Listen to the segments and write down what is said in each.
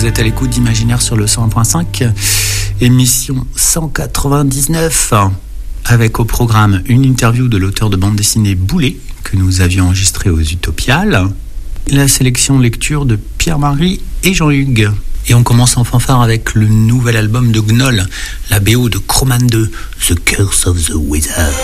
Vous êtes à l'écoute d'Imaginaire sur le 101.5, émission 199, avec au programme une interview de l'auteur de bande dessinée Boulet, que nous avions enregistré aux Utopiales, la sélection lecture de Pierre-Marie et Jean-Hugues. Et on commence en fanfare avec le nouvel album de Gnoll, la BO de Chroman 2, The Curse of the Wizard.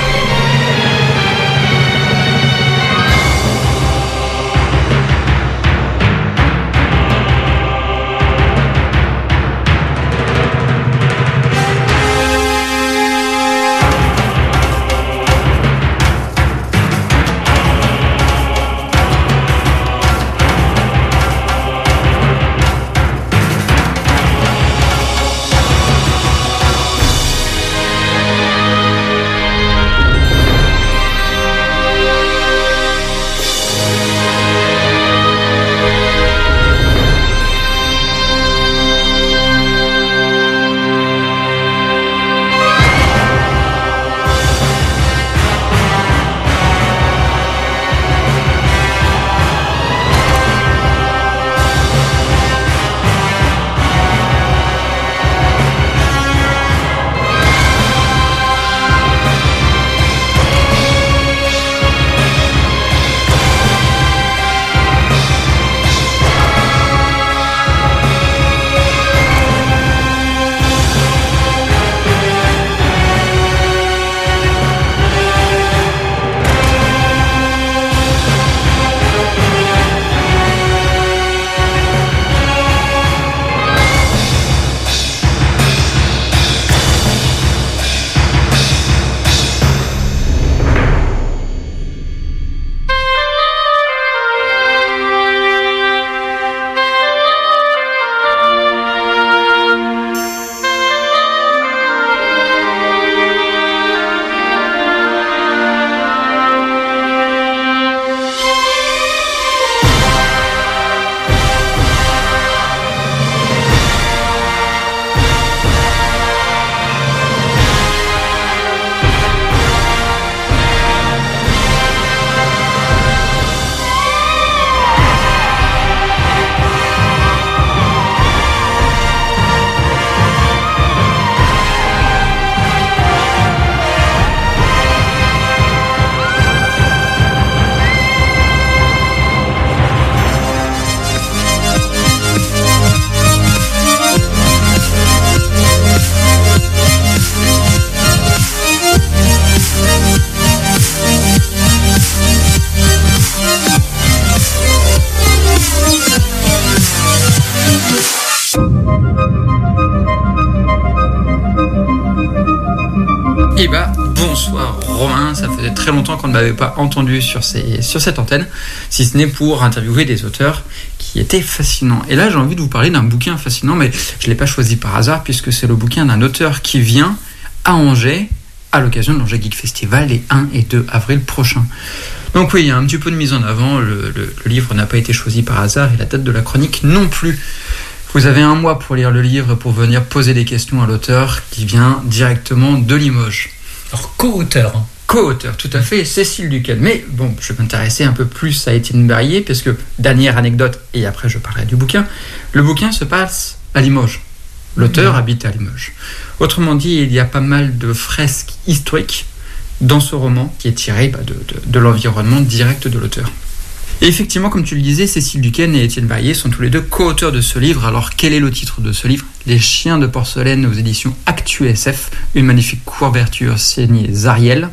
Eh bah, bonsoir Romain, ça faisait très longtemps qu'on ne m'avait pas entendu sur cette antenne, si ce n'est pour interviewer des auteurs qui étaient fascinants. Et là, j'ai envie de vous parler d'un bouquin fascinant, mais je ne l'ai pas choisi par hasard, puisque c'est le bouquin d'un auteur qui vient à Angers, à l'occasion de l'Angers Geek Festival, les 1 et 2 avril prochains. Donc oui, il y a un petit peu de mise en avant, le livre n'a pas été choisi par hasard, et la date de la chronique non plus. Vous avez un mois pour lire le livre et pour venir poser des questions à l'auteur qui vient directement de Limoges. Alors, co-auteur. Co-auteur, tout à fait, Cécile Duquesne. Mais bon, je vais m'intéresser un peu plus à Étienne Barrier, parce que, dernière anecdote, et après je parlerai du bouquin, le bouquin se passe à Limoges. L'auteur habite à Limoges. Autrement dit, il y a pas mal de fresques historiques dans ce roman qui est tiré de l'environnement direct de l'auteur. Et effectivement, comme tu le disais, Cécile Duquesne et Étienne Barrier sont tous les deux co-auteurs de ce livre. Alors, quel est le titre de ce livre ? Les chiens de porcelaine aux éditions Actu SF, une magnifique couverture signée Zariel.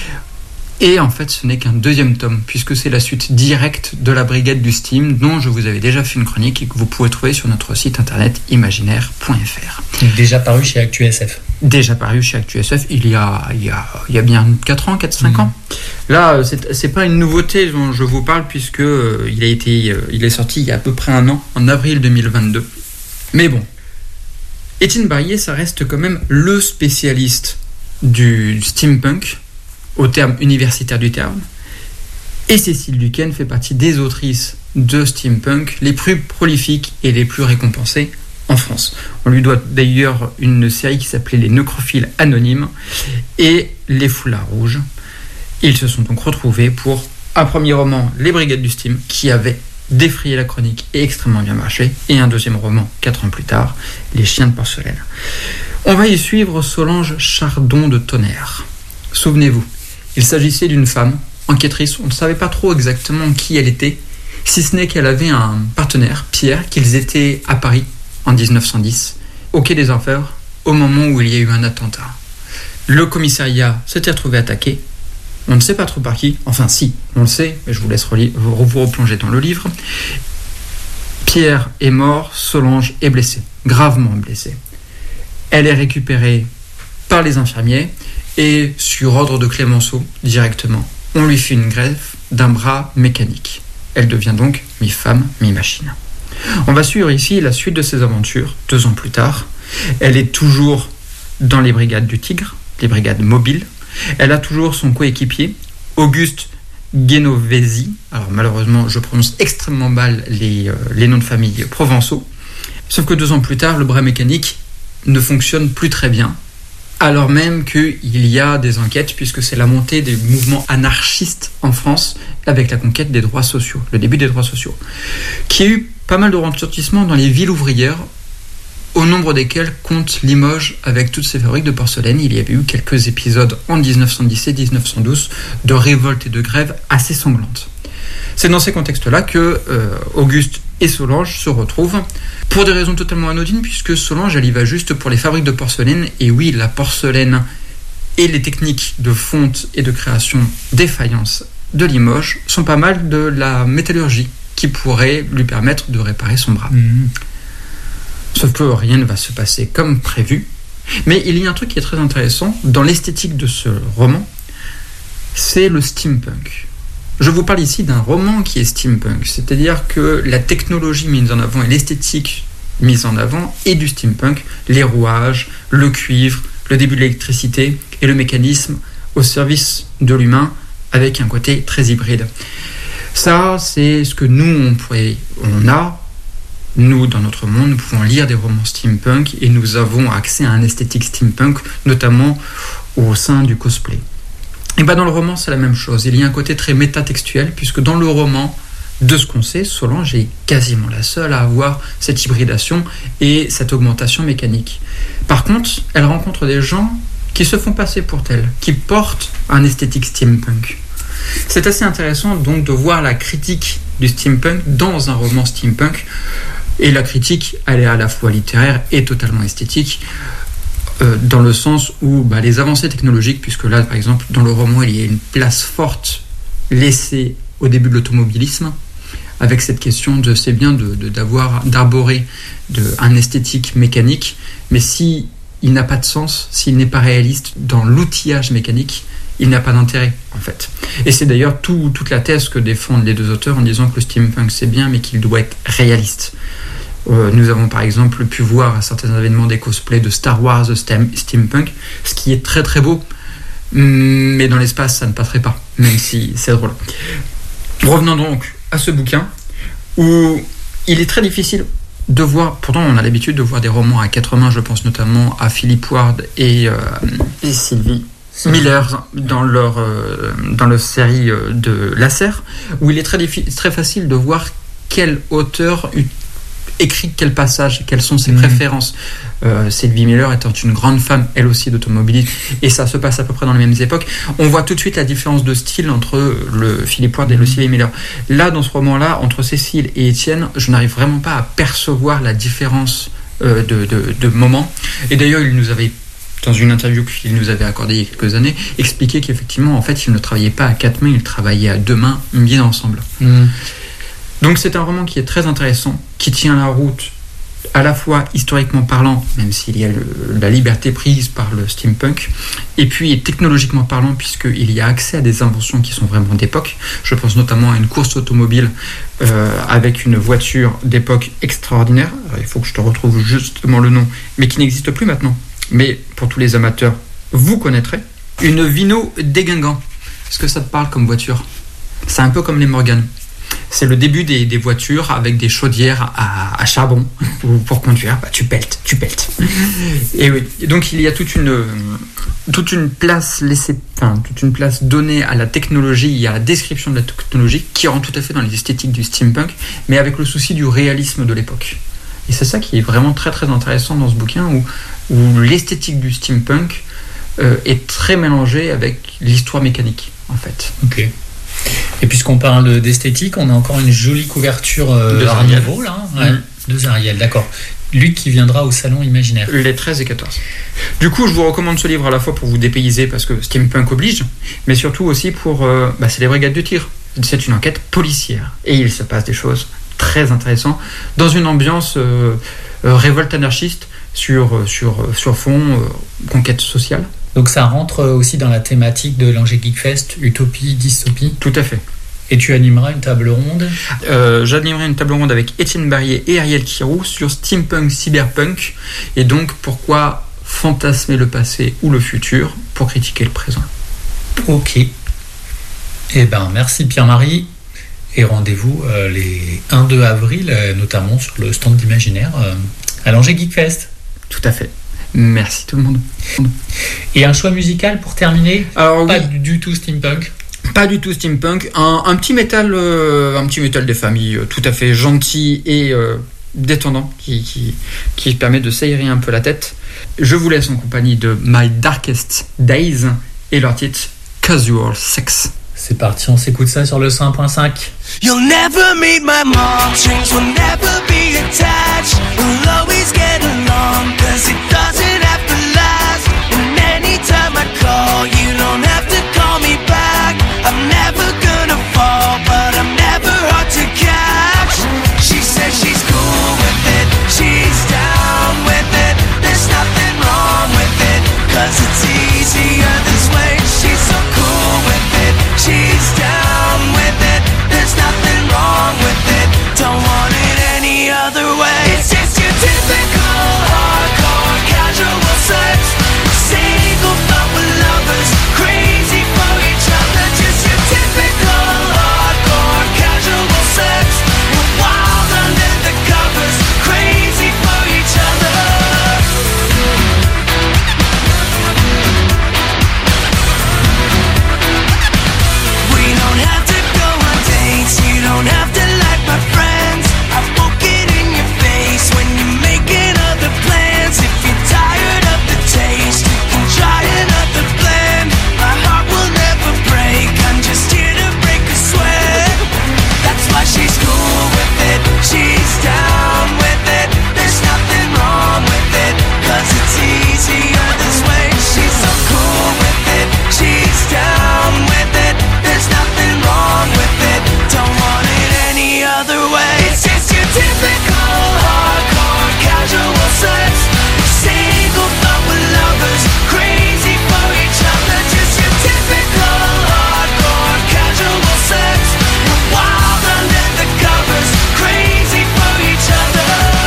Et en fait, ce n'est qu'un deuxième tome, puisque c'est la suite directe de la Brigade du Steam, dont je vous avais déjà fait une chronique et que vous pouvez trouver sur notre site internet imaginaire.fr. Déjà paru chez Actu SF. Déjà paru chez Actu SF il y a bien 4-5 ans. Là, c'est pas une nouveauté dont je vous parle, puisque il est sorti il y a à peu près un an, en avril 2022. Mais bon, Étienne Barrier, ça reste quand même le spécialiste du steampunk, au terme universitaire du terme, et Cécile Duquesne fait partie des autrices de steampunk les plus prolifiques et les plus récompensées en France. On lui doit d'ailleurs une série qui s'appelait Les Nécrophiles Anonymes et Les Foulards Rouges. Ils se sont donc retrouvés pour un premier roman, Les Brigades du Steam, qui avait défrayé la chronique et extrêmement bien marché. Et un deuxième roman, 4 ans plus tard, Les chiens de porcelaine. On va y suivre Solange Chardon de Tonnerre. Souvenez-vous, il s'agissait d'une femme, enquêtrice, on ne savait pas trop exactement qui elle était, si ce n'est qu'elle avait un partenaire, Pierre, qu'ils étaient à Paris en 1910, au quai des Orfèvres, au moment où il y a eu un attentat. Le commissariat s'était retrouvé attaqué, on ne sait pas trop par qui, enfin si, on le sait, mais je vous laisse vous replonger dans le livre. Pierre est mort, Solange est blessée, gravement blessée. Elle est récupérée par les infirmiers et, sur ordre de Clémenceau, directement, on lui fait une greffe d'un bras mécanique. Elle devient donc mi-femme, mi-machine. On va suivre ici la suite de ses aventures, 2 ans plus tard. Elle est toujours dans les brigades du Tigre, les brigades mobiles. Elle a toujours son coéquipier, Auguste Genovesi. Alors malheureusement, je prononce extrêmement mal les noms de famille provençaux. Sauf que 2 ans plus tard, le bras mécanique ne fonctionne plus très bien. Alors même qu'il y a des enquêtes, puisque c'est la montée des mouvements anarchistes en France avec la conquête des droits sociaux, le début des droits sociaux, qui a eu pas mal de retentissement dans les villes ouvrières, au nombre desquelles compte Limoges avec toutes ses fabriques de porcelaine. Il y avait eu quelques épisodes en 1917-1912 de révolte et de grève assez sanglantes. C'est dans ces contextes-là que Auguste et Solange se retrouvent pour des raisons totalement anodines, puisque Solange, elle y va juste pour les fabriques de porcelaine. Et oui, la porcelaine et les techniques de fonte et de création des faïences de Limoges sont pas mal de la métallurgie qui pourrait lui permettre de réparer son bras. Sauf que rien ne va se passer comme prévu. Mais il y a un truc qui est très intéressant dans l'esthétique de ce roman, c'est le steampunk. Je vous parle ici d'un roman qui est steampunk, c'est-à-dire que la technologie mise en avant et l'esthétique mise en avant est du steampunk, les rouages, le cuivre, le début de l'électricité et le mécanisme au service de l'humain avec un côté très hybride. Ça, c'est ce que nous, nous, dans notre monde, nous pouvons lire des romans steampunk et nous avons accès à un esthétique steampunk, notamment au sein du cosplay. Et bien dans le roman, c'est la même chose. Il y a un côté très métatextuel, puisque dans le roman, de ce qu'on sait, Solange est quasiment la seule à avoir cette hybridation et cette augmentation mécanique. Par contre, elle rencontre des gens qui se font passer pour tels, qui portent un esthétique steampunk. C'est assez intéressant donc de voir la critique du steampunk dans un roman steampunk. Et la critique, elle est à la fois littéraire et totalement esthétique, dans le sens où les avancées technologiques, puisque là, par exemple, dans le roman, il y a une place forte laissée au début de l'automobilisme, avec cette question de c'est bien d'arborer un esthétique mécanique, mais s'il n'a pas de sens, s'il n'est pas réaliste dans l'outillage mécanique, il n'a pas d'intérêt, en fait. Et c'est d'ailleurs toute la thèse que défendent les 2 auteurs en disant que le steampunk c'est bien, mais qu'il doit être réaliste. Nous avons par exemple pu voir à certains événements des cosplays de Star Wars steampunk, ce qui est très très beau, mais dans l'espace ça ne passerait pas, même si c'est drôle. Revenons donc à ce bouquin, où il est très difficile de voir, pourtant on a l'habitude de voir des romans à 4 mains, je pense notamment à Philip Ward et Sylvie Miller dans leur série de Lasserre, où il est très facile de voir quel auteur écrit quel passage, quelles sont ses préférences. Sylvie Miller étant une grande femme, elle aussi d'automobiliste, et ça se passe à peu près dans les mêmes époques. On voit tout de suite la différence de style entre le Philip Ward et le Sylvie Miller. Là, dans ce roman-là, entre Cécile et Étienne, je n'arrive vraiment pas à percevoir la différence de moment. Et d'ailleurs, il nous avait, dans une interview qu'il nous avait accordée il y a quelques années, expliqué qu'effectivement, en fait, il ne travaillait pas à 4 mains, il travaillait à 2 mains, bien ensemble. Donc c'est un roman qui est très intéressant, qui tient la route à la fois historiquement parlant, même s'il y a la liberté prise par le steampunk, et puis technologiquement parlant, puisqu'il y a accès à des inventions qui sont vraiment d'époque. Je pense notamment à une course automobile avec une voiture d'époque extraordinaire. Alors, il faut que je te retrouve justement le nom, mais qui n'existe plus maintenant. Mais pour tous les amateurs, vous connaîtrez. Une Vino Deguingant. Est-ce que ça te parle comme voiture ? C'est un peu comme les Morgan. C'est le début des voitures avec des chaudières à charbon où pour conduire, tu peltes. Et oui, et donc il y a toute une place donnée à la technologie et à la description de la technologie qui rentre tout à fait dans les esthétiques du steampunk, mais avec le souci du réalisme de l'époque. Et c'est ça qui est vraiment très très intéressant dans ce bouquin où l'esthétique du steampunk est très mélangée avec l'histoire mécanique en fait. Ok. Et puisqu'on parle d'esthétique, on a encore une jolie couverture Art Nouveau là, de Zariel, d'accord. Lui qui viendra au salon imaginaire. Les 13 et 14. Du coup, je vous recommande ce livre à la fois pour vous dépayser parce que steampunk oblige, mais surtout aussi pour c'est les Brigades du Tir. C'est une enquête policière et il se passe des choses très intéressantes dans une ambiance révolte anarchiste sur fond conquête sociale. Donc ça rentre aussi dans la thématique de l'Angers Geek Fest, utopie, dystopie. Tout à fait. Et tu animeras une table ronde J'animerai une table ronde avec Étienne Barrier et Ariel Kirou sur steampunk, cyberpunk, et donc pourquoi fantasmer le passé ou le futur pour critiquer le présent. Ok. Eh ben merci Pierre-Marie, et rendez-vous les 1-2 avril, notamment sur le stand d'Imaginaire à l'Angers Geek Fest. Tout à fait. Merci tout le monde. Et un choix musical pour terminer? Alors, pas du tout steampunk. Pas du tout steampunk, un petit métal des familles tout à fait gentil et détendant qui permet de s'aérer un peu la tête. Je vous laisse en compagnie de My Darkest Days et leur titre Casual Sex. C'est parti, on s'écoute ça sur le 101.5. You'll never meet my mom, strings will never be attached. We'll always get along, cause it doesn't have to last. And anytime I call, you don't have to call me back. I'm never gonna fall, but I'm never hard to catch. She says she's cool with it, she's down with it. There's nothing wrong with it, cause it's easier this way. She's so cool with it, she's down with it. There's nothing wrong with it, don't want it any other way. It's just your typical hardcore casual sex. Single but with lovers, crazy for each other. Just your typical hardcore casual sex. We're wild under the covers, crazy for each other. We don't have to go on dates, you don't have to like my friends. I won't get in your face when you're making other plans. If you're tired of the taste, you can try another blend. My heart will never break, I'm just here to break a sweat. That's why she's cool with it, she's down with it. There's nothing wrong with it, cause it's easier this way. She's so cool with it, she's down with it. There's nothing wrong with it, don't want it any other way. It's just your typical hardcore casual sex. Single but with lovers, crazy for each other. Just your typical hardcore casual sex. We're wild under the covers, crazy for each other.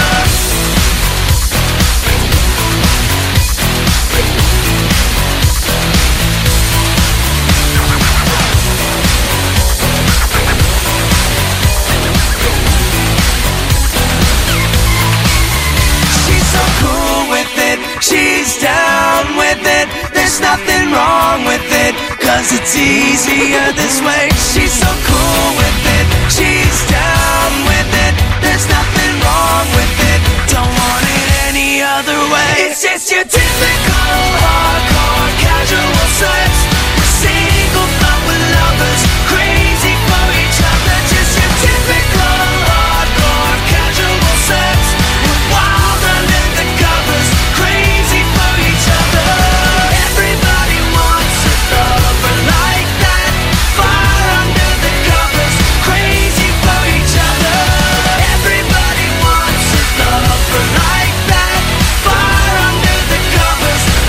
She's so cool with it, she's down with it. There's nothing wrong with it, cause it's easier this way. She's so cool with it, she's down with it. There's nothing wrong with it, don't want it any other way. It's just your typical hardcore casual sex. Single but with lovers, crazy for each other. Just your typical hardcore casual sex. We're wild under the covers, crazy for each other. Everybody wants a lover like that, far under the covers, crazy for each other. Everybody wants a lover like that, far under the covers,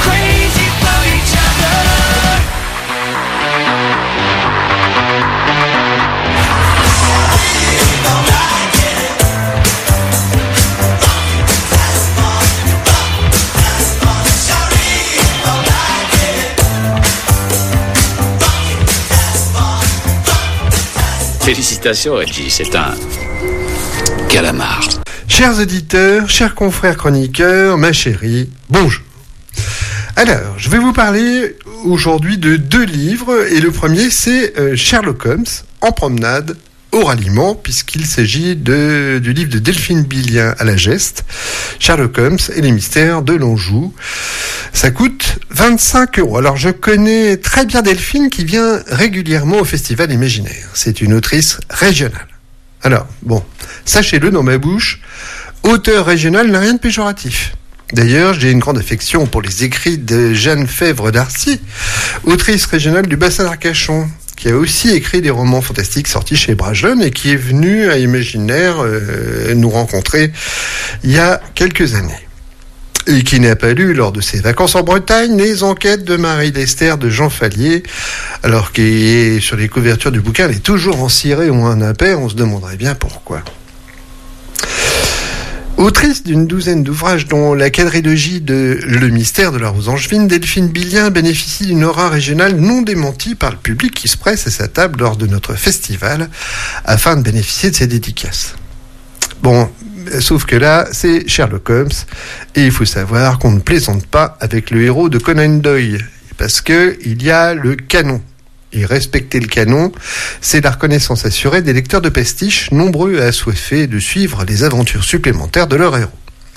Félicitations, Reggie, c'est un calamar. Chers auditeurs, chers confrères chroniqueurs, ma chérie, bonjour. Alors, je vais vous parler aujourd'hui de 2 livres, et le premier c'est Sherlock Holmes en promenade au ralliement, puisqu'il s'agit du livre de Delphine Billien à la Geste, Sherlock Holmes et les mystères de l'Anjou. Ça coûte 25 €. Alors je connais très bien Delphine qui vient régulièrement au Festival Imaginaire. C'est une autrice régionale. Alors, bon, sachez-le dans ma bouche, auteur régional n'a rien de péjoratif. D'ailleurs, j'ai une grande affection pour les écrits de Jeanne Fèvre d'Arcy, autrice régionale du bassin d'Arcachon, qui a aussi écrit des romans fantastiques sortis chez Bragelonne et qui est venue à Imaginaire nous rencontrer il y a quelques années. Et qui n'a pas lu, lors de ses vacances en Bretagne, les enquêtes de Marie Lester de Jean Fallier, alors que sur les couvertures du bouquin, elle est toujours en ciré ou en impair, on se demanderait bien pourquoi. Autrice d'une douzaine d'ouvrages dont la quadrilogie de Le mystère de la rose angevine, Delphine Billien bénéficie d'une aura régionale non démentie par le public qui se presse à sa table lors de notre festival afin de bénéficier de ses dédicaces. Bon, sauf que là, c'est Sherlock Holmes et il faut savoir qu'on ne plaisante pas avec le héros de Conan Doyle parce que il y a le canon. Et respecter le canon, c'est la reconnaissance assurée des lecteurs de pastiches, nombreux à assoiffés de suivre les aventures supplémentaires de leur héros.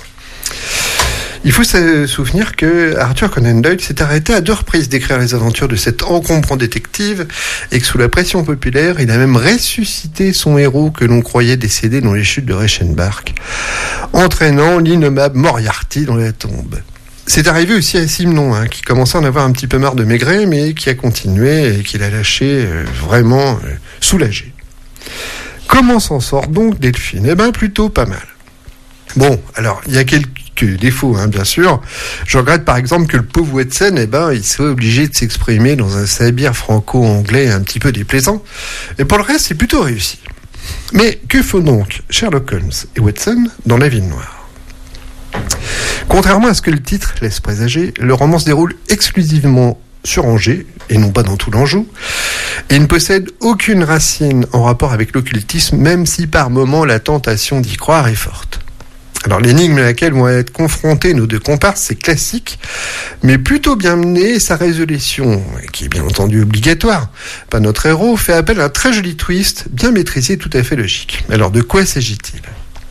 Il faut se souvenir que Arthur Conan Doyle s'est arrêté à 2 reprises d'écrire les aventures de cet encombrant détective et que sous la pression populaire, il a même ressuscité son héros que l'on croyait décédé dans les chutes de Reichenbach, entraînant l'innommable Moriarty dans la tombe. C'est arrivé aussi à Simenon, qui commençait à en avoir un petit peu marre de Maigret, mais qui a continué et qui l'a lâché vraiment soulagé. Comment s'en sort donc Delphine ? Eh bien, plutôt pas mal. Bon, alors, il y a quelques défauts, bien sûr. Je regrette par exemple que le pauvre Watson, il soit obligé de s'exprimer dans un sabir franco-anglais un petit peu déplaisant. Et pour le reste, c'est plutôt réussi. Mais que font donc Sherlock Holmes et Watson dans la ville noire ? Contrairement à ce que le titre laisse présager, le roman se déroule exclusivement sur Angers, et non pas dans tout l'Anjou, et ne possède aucune racine en rapport avec l'occultisme, même si par moments la tentation d'y croire est forte. Alors l'énigme à laquelle vont être confrontés nos 2 comparses, c'est classique, mais plutôt bien menée, et sa résolution, qui est bien entendu obligatoire, par notre héros, fait appel à un très joli twist, bien maîtrisé, tout à fait logique. Alors de quoi s'agit-il ?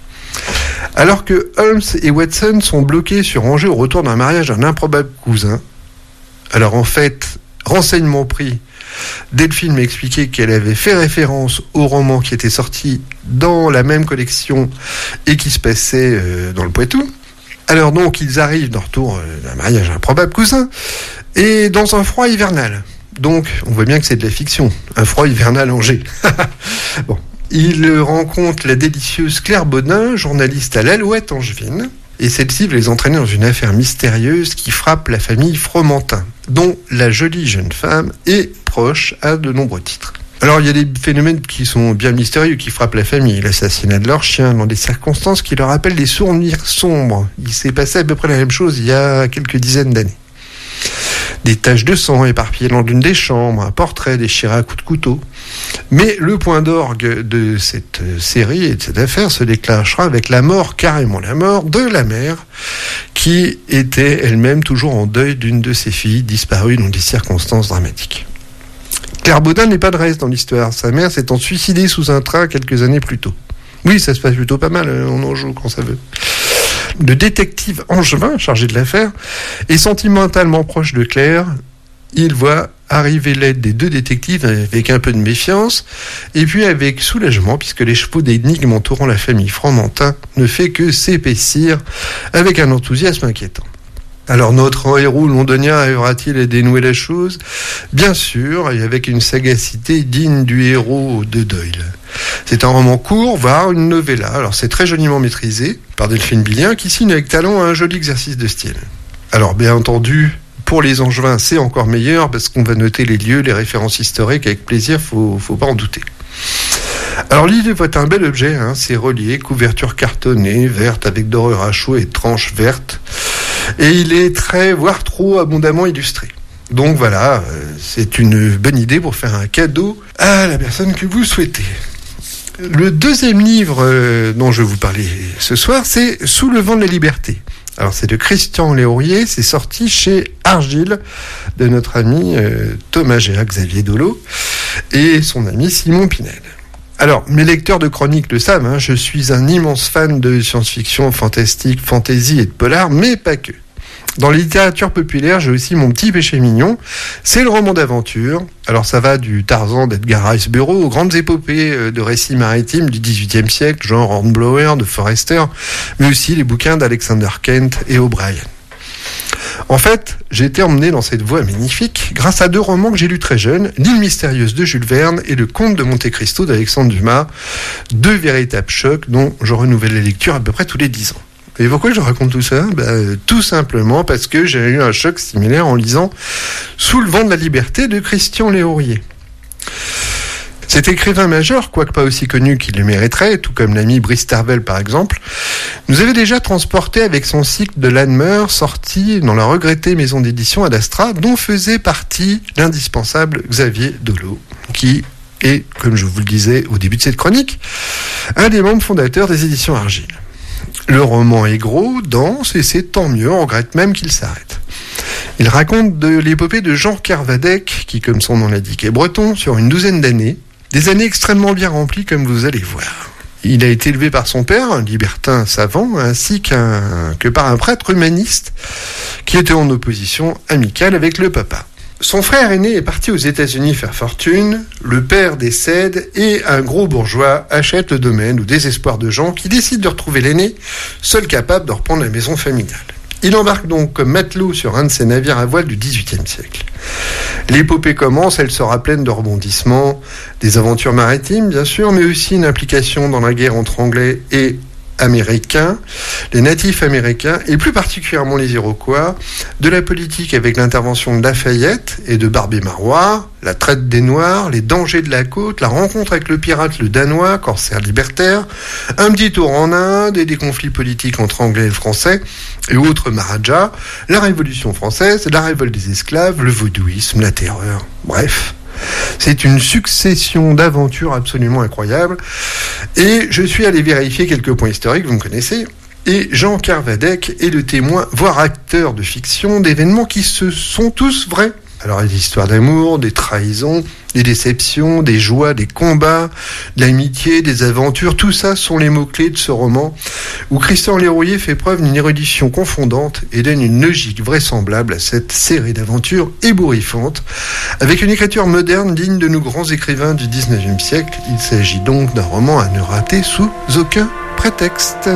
Alors que Holmes et Watson sont bloqués sur Angers au retour d'un mariage d'un improbable cousin, alors en fait, renseignement pris, Delphine m'a expliqué qu'elle avait fait référence au roman qui était sorti dans la même collection et qui se passait dans le Poitou. Alors donc, ils arrivent de retour d'un mariage d'un improbable cousin et dans un froid hivernal. Donc, on voit bien que c'est de la fiction, un froid hivernal Angers. Bon. Il rencontre la délicieuse Claire Baudin, journaliste à l'Alouette angevine, et celle-ci va les entraîner dans une affaire mystérieuse qui frappe la famille Fromentin, dont la jolie jeune femme est proche à de nombreux titres. Alors il y a des phénomènes qui sont bien mystérieux qui frappent la famille, l'assassinat de leur chien dans des circonstances qui leur rappellent des souvenirs sombres. Il s'est passé à peu près la même chose il y a quelques dizaines d'années. Des taches de sang éparpillées dans l'une des chambres, un portrait déchiré à coups de couteau. Mais le point d'orgue de cette série et de cette affaire se déclenchera avec la mort, carrément la mort, de la mère, qui était elle-même toujours en deuil d'une de ses filles disparues dans des circonstances dramatiques. Claire Baudin n'est pas de reste dans l'histoire. Sa mère s'étant suicidée sous un train quelques années plus tôt. Oui, ça se passe plutôt pas mal, on en joue quand ça veut. Le détective angevin, chargé de l'affaire, est sentimentalement proche de Claire. Il voit arriver l'aide des 2 détectives avec un peu de méfiance, et puis avec soulagement, puisque les chevaux d'énigmes entourant la famille Fromentin ne fait que s'épaissir avec un enthousiasme inquiétant. Alors notre héros londonien arrivera-t-il à dénouer la chose ? Bien sûr, et avec une sagacité digne du héros de Doyle. C'est un roman court, voire une novella. Alors c'est très joliment maîtrisé par Delphine Billien, qui signe avec talent un joli exercice de style. Alors bien entendu, pour les Angevins, c'est encore meilleur, parce qu'on va noter les lieux, les références historiques avec plaisir, faut pas en douter. Alors l'île est un bel objet, c'est relié, couverture cartonnée, verte avec dorure à chaud et tranches vertes. Et il est très, voire trop abondamment illustré. Donc voilà, c'est une bonne idée pour faire un cadeau à la personne que vous souhaitez. Le deuxième livre dont je vais vous parler ce soir, c'est Sous le vent de la liberté. Alors c'est de Christian Léaurier, c'est sorti chez Argile de notre ami Thomas Géa, Xavier Dolo et son ami Simon Pinel. Alors, mes lecteurs de chroniques le savent, hein, je suis un immense fan de science-fiction, fantastique, fantasy et de polar, mais pas que. Dans la littérature populaire, j'ai aussi mon petit péché mignon, c'est le roman d'aventure. Alors ça va du Tarzan d'Edgar Rice Burroughs aux grandes épopées de récits maritimes du XVIIIe siècle, genre Hornblower de Forrester, mais aussi les bouquins d'Alexander Kent et O'Brien. En fait, j'ai été emmené dans cette voie magnifique grâce à deux romans que j'ai lus très jeune, L'île mystérieuse de Jules Verne et Le Comte de Monte Cristo d'Alexandre Dumas, deux véritables chocs dont je renouvelle les lectures à peu près tous les 10 ans. Et pourquoi je raconte tout ça ? Tout simplement parce que j'ai eu un choc similaire en lisant Sous le vent de la liberté de Christian Léaurier. Cet écrivain majeur, quoique pas aussi connu qu'il le mériterait, tout comme l'ami Brice Tervel par exemple, nous avait déjà transporté avec son cycle de Lanmeur sorti dans la regrettée maison d'édition Ad Astra, dont faisait partie l'indispensable Xavier Dolo, qui est, comme je vous le disais au début de cette chronique, un des membres fondateurs des éditions Argile. Le roman est gros, dense, et c'est tant mieux, on regrette même qu'il s'arrête. Il raconte de l'épopée de Jean Kervadec, qui, comme son nom l'indique, est breton, sur une douzaine d'années. Des années extrêmement bien remplies, comme vous allez voir. Il a été élevé par son père, un libertin savant, ainsi que par un prêtre humaniste, qui était en opposition amicale avec le papa. Son frère aîné est parti aux États-Unis faire fortune, le père décède et un gros bourgeois achète le domaine au désespoir de Jean qui décide de retrouver l'aîné, seul capable de reprendre la maison familiale. Il embarque donc comme matelot sur un de ces navires à voile du XVIIIe siècle. L'épopée commence, elle sera pleine de rebondissements, des aventures maritimes bien sûr, mais aussi une implication dans la guerre entre Anglais et Américains, les natifs américains et plus particulièrement les Iroquois, de la politique avec l'intervention de Lafayette et de Barbé-Marois, la traite des Noirs, les dangers de la côte, la rencontre avec le pirate le Danois, corsaire libertaire, un petit tour en Inde et des conflits politiques entre Anglais et Français et autres Maharajas, la Révolution française, la révolte des esclaves, le vaudouisme, la terreur, bref. C'est une succession d'aventures absolument incroyables. Et je suis allé vérifier quelques points historiques, vous me connaissez. Et Jean Kervadec est le témoin, voire acteur de fiction, d'événements qui se sont tous vrais. Alors, il y a des histoires d'amour, des trahisons, des déceptions, des joies, des combats, de l'amitié, des aventures. Tout ça sont les mots-clés de ce roman où Christian Léaurier fait preuve d'une érudition confondante et donne une logique vraisemblable à cette série d'aventures ébouriffantes avec une écriture moderne digne de nos grands écrivains du 19e siècle. Il s'agit donc d'un roman à ne rater sous aucun prétexte.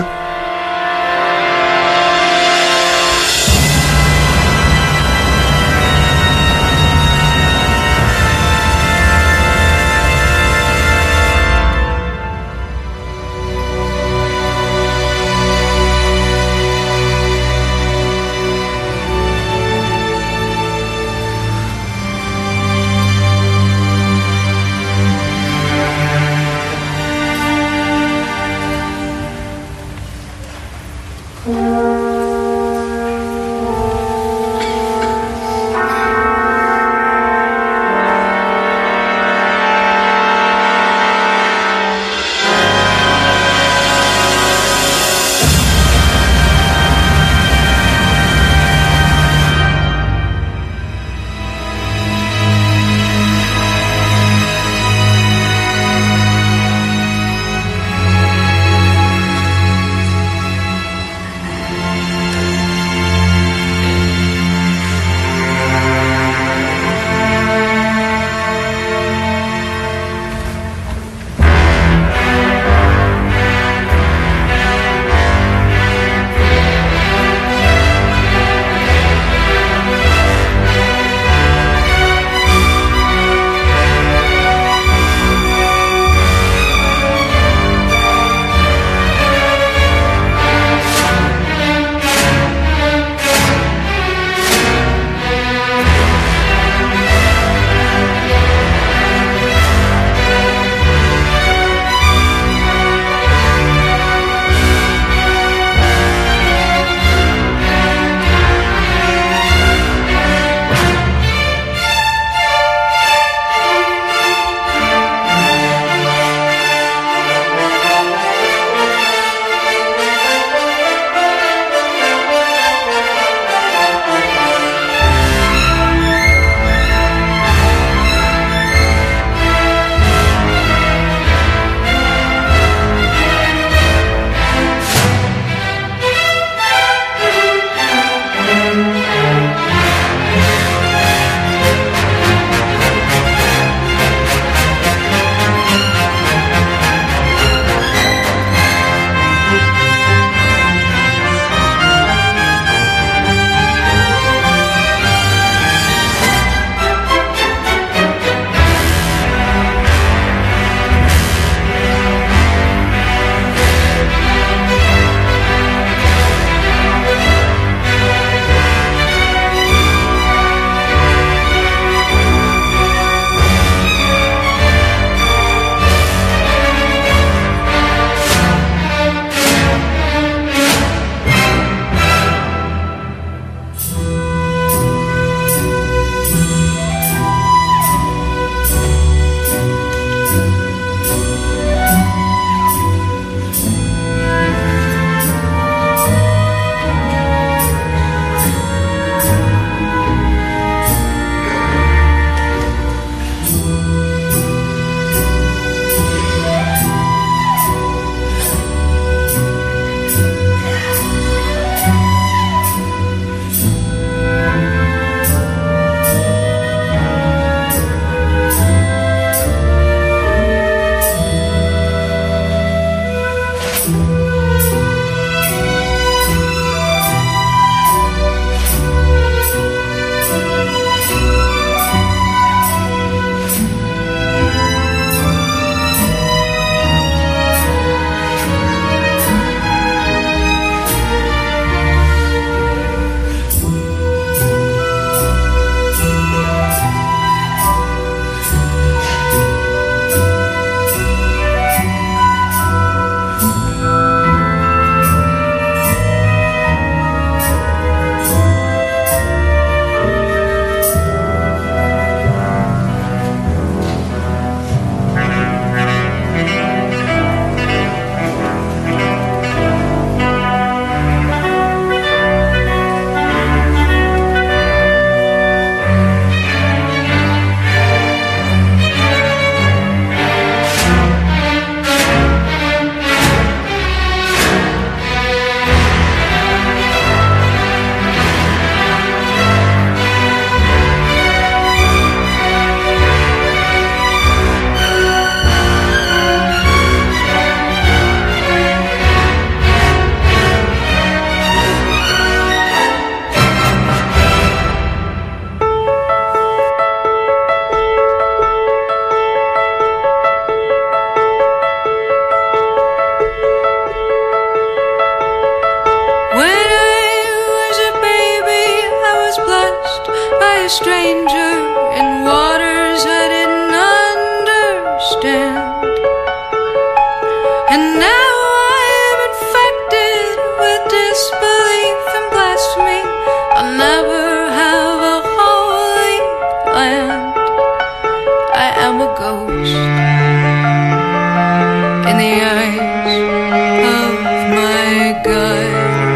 the eyes of my God.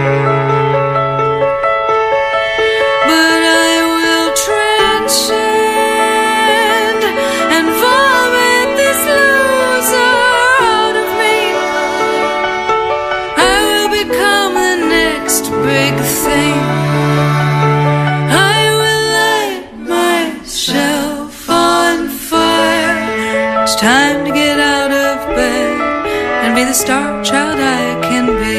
But I will transcend and vomit this loser out of me. I will become the next big thing. I will light myself on fire. It's time to get out of bed and be the star child I can be.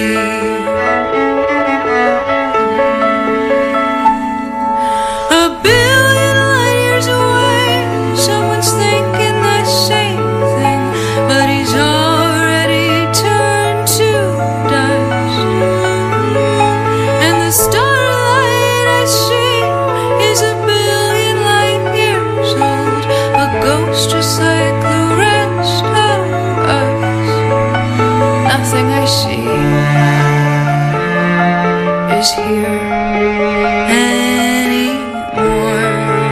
A billion light years away, someone's thinking the same thing, but he's already turned to dust. And the starlight I see is a billion light years old, a ghost just like the rest of us. Nothing I see is here anymore.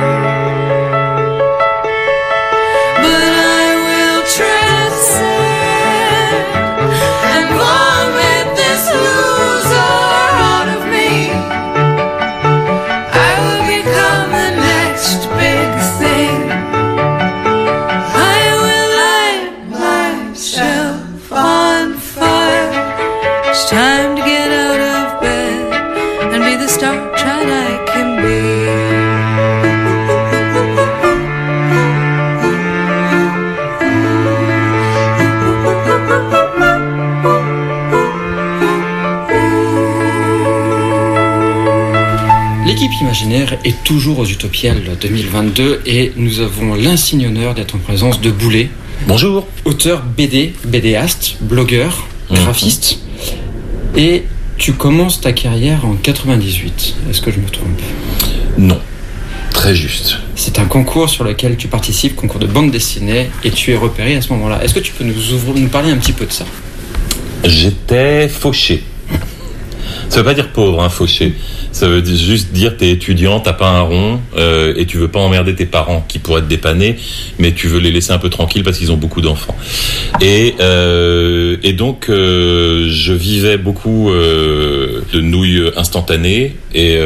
But I will transcend and vomit this loser out of me. I will become the next big thing. I will light myself on fire. It's time to get out of bed and be the star child I can be. L'équipe imaginaire est toujours aux Utopiales 2022 et nous avons l'insigne honneur d'être en présence de Boulet. Bonjour. Auteur BD, BDaste, blogueur, graphiste. Et tu commences ta carrière en 98. Est-ce que je me trompe ? Non, très juste. C'est un concours sur lequel tu participes, concours de bande dessinée, et tu es repéré à ce moment-là. Est-ce que tu peux nous parler un petit peu de ça ? J'étais fauché. Ça veut pas dire pauvre, hein, fauché. Ça veut juste dire t'es étudiant, t'as pas un rond et tu veux pas emmerder tes parents qui pourraient te dépanner, mais tu veux les laisser un peu tranquilles parce qu'ils ont beaucoup d'enfants. Et donc je vivais beaucoup de nouilles instantanées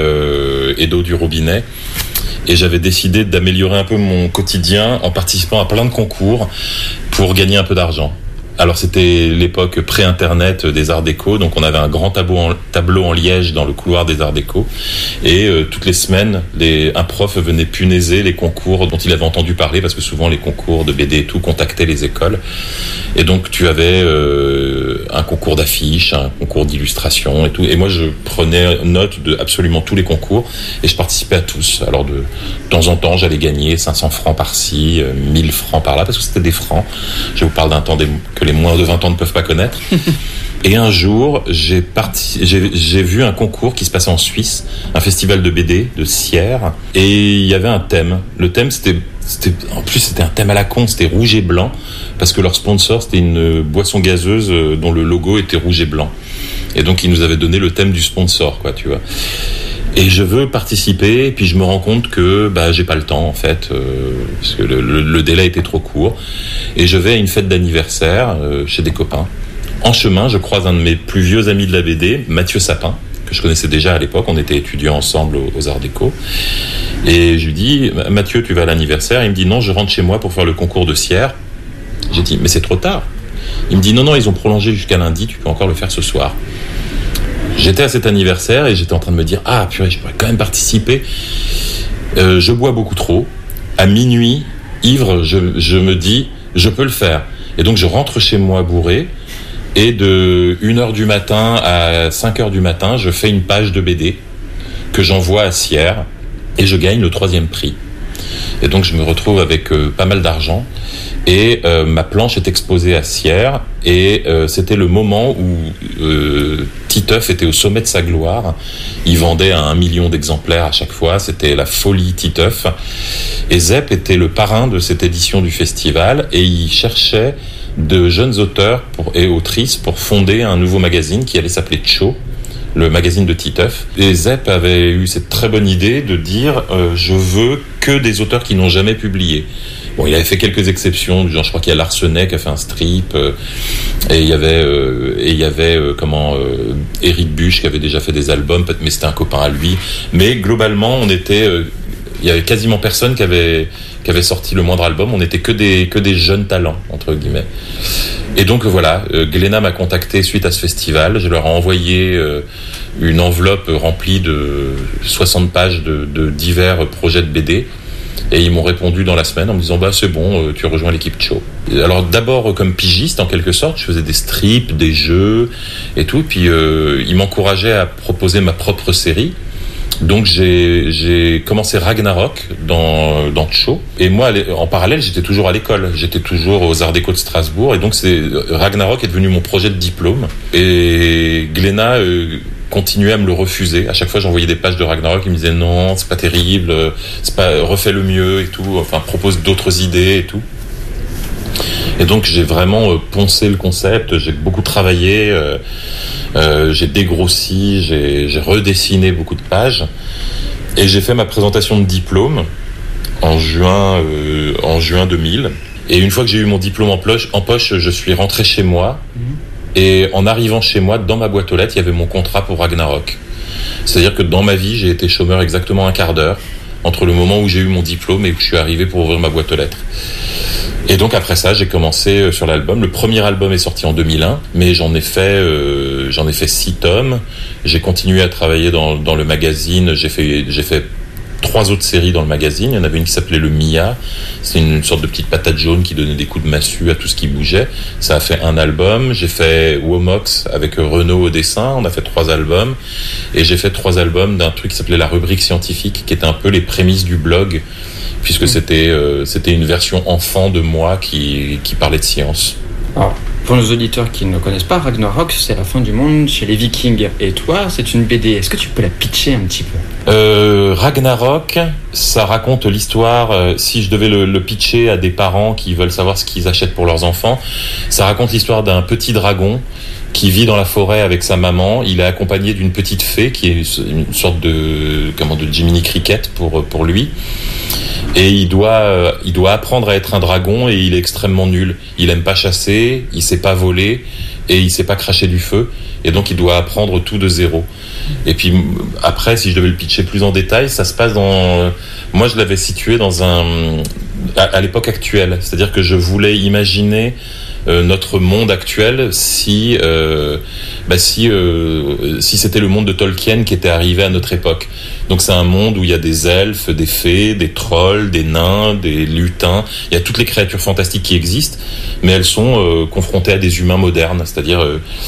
et d'eau du robinet. Et j'avais décidé d'améliorer un peu mon quotidien en participant à plein de concours pour gagner un peu d'argent. Alors c'était l'époque pré-internet des Arts Déco, donc on avait un grand tableau en liège dans le couloir des Arts Déco, et toutes les semaines, un prof venait punaiser les concours dont il avait entendu parler, parce que souvent les concours de BD et tout contactaient les écoles, et donc tu avais un concours d'affiches, un concours d'illustration et tout, et moi je prenais note de absolument tous les concours, et je participais à tous. Alors de temps en temps j'allais gagner 500 francs par-ci, 1000 francs par-là, parce que c'était des francs. Je vous parle d'un temps que les moins de 20 ans ne peuvent pas connaître. Et un jour, j'ai vu un concours qui se passait en Suisse, un festival de BD de Sierre, et il y avait un thème. Le thème, c'était un thème à la con, c'était rouge et blanc, parce que leur sponsor, c'était une boisson gazeuse dont le logo était rouge et blanc. Et donc, ils nous avaient donné le thème du sponsor, quoi, tu vois. Et je veux participer, et puis je me rends compte que j'ai pas le temps en fait, parce que le délai était trop court. Et je vais à une fête d'anniversaire chez des copains. En chemin, je croise un de mes plus vieux amis de la BD, Mathieu Sapin, que je connaissais déjà à l'époque. On était étudiants ensemble aux Arts Déco. Et je lui dis, Mathieu, tu vas à l'anniversaire ? Il me dit, non, je rentre chez moi pour faire le concours de Sierre. J'ai dit, mais c'est trop tard. Il me dit, non, ils ont prolongé jusqu'à lundi, tu peux encore le faire ce soir. J'étais à cet anniversaire et j'étais en train de me dire, ah purée, je pourrais quand même participer. Je bois beaucoup trop. À minuit, ivre, je me dis, je peux le faire. Et donc je rentre chez moi bourré, et de 1h du matin à 5h du matin, je fais une page de BD que j'envoie à Sierre, et je gagne le 3e prix. Et donc je me retrouve avec pas mal d'argent, et ma planche est exposée à Sierre, et c'était le moment où Titeuf était au sommet de sa gloire. Il vendait à 1 million d'exemplaires à chaque fois, c'était la folie Titeuf, et Zep était le parrain de cette édition du festival, et il cherchait de jeunes auteurs et autrices pour fonder un nouveau magazine qui allait s'appeler Tcho, le magazine de Titeuf. Et Zep avait eu cette très bonne idée de dire je veux que des auteurs qui n'ont jamais publié. Bon, il avait fait quelques exceptions, du genre, je crois qu'il y a Larsenet qui a fait un strip, et il y avait Eric Buch qui avait déjà fait des albums, mais c'était un copain à lui. Mais globalement, il y avait quasiment personne qui avait sorti le moindre album. On n'était que des jeunes talents, entre guillemets. Et donc voilà, Glénat m'a contacté suite à ce festival. Je leur ai envoyé une enveloppe remplie de 60 pages de divers projets de BD. Et ils m'ont répondu dans la semaine en me disant c'est bon, tu rejoins l'équipe Cho. Alors d'abord comme pigiste en quelque sorte, je faisais des strips, des jeux et tout. Et puis ils m'encourageaient à proposer ma propre série. Donc j'ai commencé Ragnarok dans Cho. Et moi en parallèle j'étais toujours à l'école, j'étais toujours aux Arts Déco de Strasbourg. Et donc Ragnarok est devenu mon projet de diplôme. Et Glénat continuait à me le refuser. À chaque fois, j'envoyais des pages de Ragnarok, il me disait non, c'est pas terrible, refais-le mieux et tout, enfin, propose d'autres idées et tout. Et donc, j'ai vraiment poncé le concept, j'ai beaucoup travaillé, j'ai dégrossi, j'ai redessiné beaucoup de pages, et j'ai fait ma présentation de diplôme en juin 2000. Et une fois que j'ai eu mon diplôme en poche, je suis rentré chez moi. Et en arrivant chez moi, dans ma boîte aux lettres, il y avait mon contrat pour Ragnarok. C'est-à-dire que dans ma vie, j'ai été chômeur exactement un quart d'heure entre le moment où j'ai eu mon diplôme et où je suis arrivé pour ouvrir ma boîte aux lettres. Et donc après ça, j'ai commencé sur l'album. Le premier album est sorti en 2001, mais j'en ai fait 6 tomes. J'ai continué à travailler dans le magazine. J'ai fait 3 autres séries dans le magazine. Il y en avait une qui s'appelait le Mia. C'est une sorte de petite patate jaune qui donnait des coups de massue à tout ce qui bougeait. Ça a fait un album. J'ai fait Womox avec Renaud au dessin. On a fait 3 albums. Et j'ai fait 3 albums d'un truc qui s'appelait la rubrique scientifique, qui était un peu les prémices du blog, puisque c'était une version enfant de moi qui parlait de science. Alors, pour nos auditeurs qui ne connaissent pas, Ragnarok, c'est la fin du monde chez les Vikings. Et toi, c'est une BD. Est-ce que tu peux la pitcher un petit peu ? Ragnarok, ça raconte l'histoire, si je devais le pitcher à des parents qui veulent savoir ce qu'ils achètent pour leurs enfants, ça raconte l'histoire d'un petit dragon qui vit dans la forêt avec sa maman. Il est accompagné d'une petite fée qui est une sorte de Jiminy Cricket pour lui. Et il doit apprendre à être un dragon, et il est extrêmement nul. Il aime pas chasser, il sait pas voler, et il sait pas cracher du feu. Et donc il doit apprendre tout de zéro. Et puis après, si je devais le pitcher plus en détail, ça se passe moi je l'avais situé à l'époque actuelle. C'est-à-dire que je voulais imaginer notre monde actuel si c'était le monde de Tolkien qui était arrivé à notre époque. Donc c'est un monde où il y a des elfes, des fées, des trolls, des nains, des lutins. Il y a toutes les créatures fantastiques qui existent, mais elles sont confrontées à des humains modernes. C'est-à-dire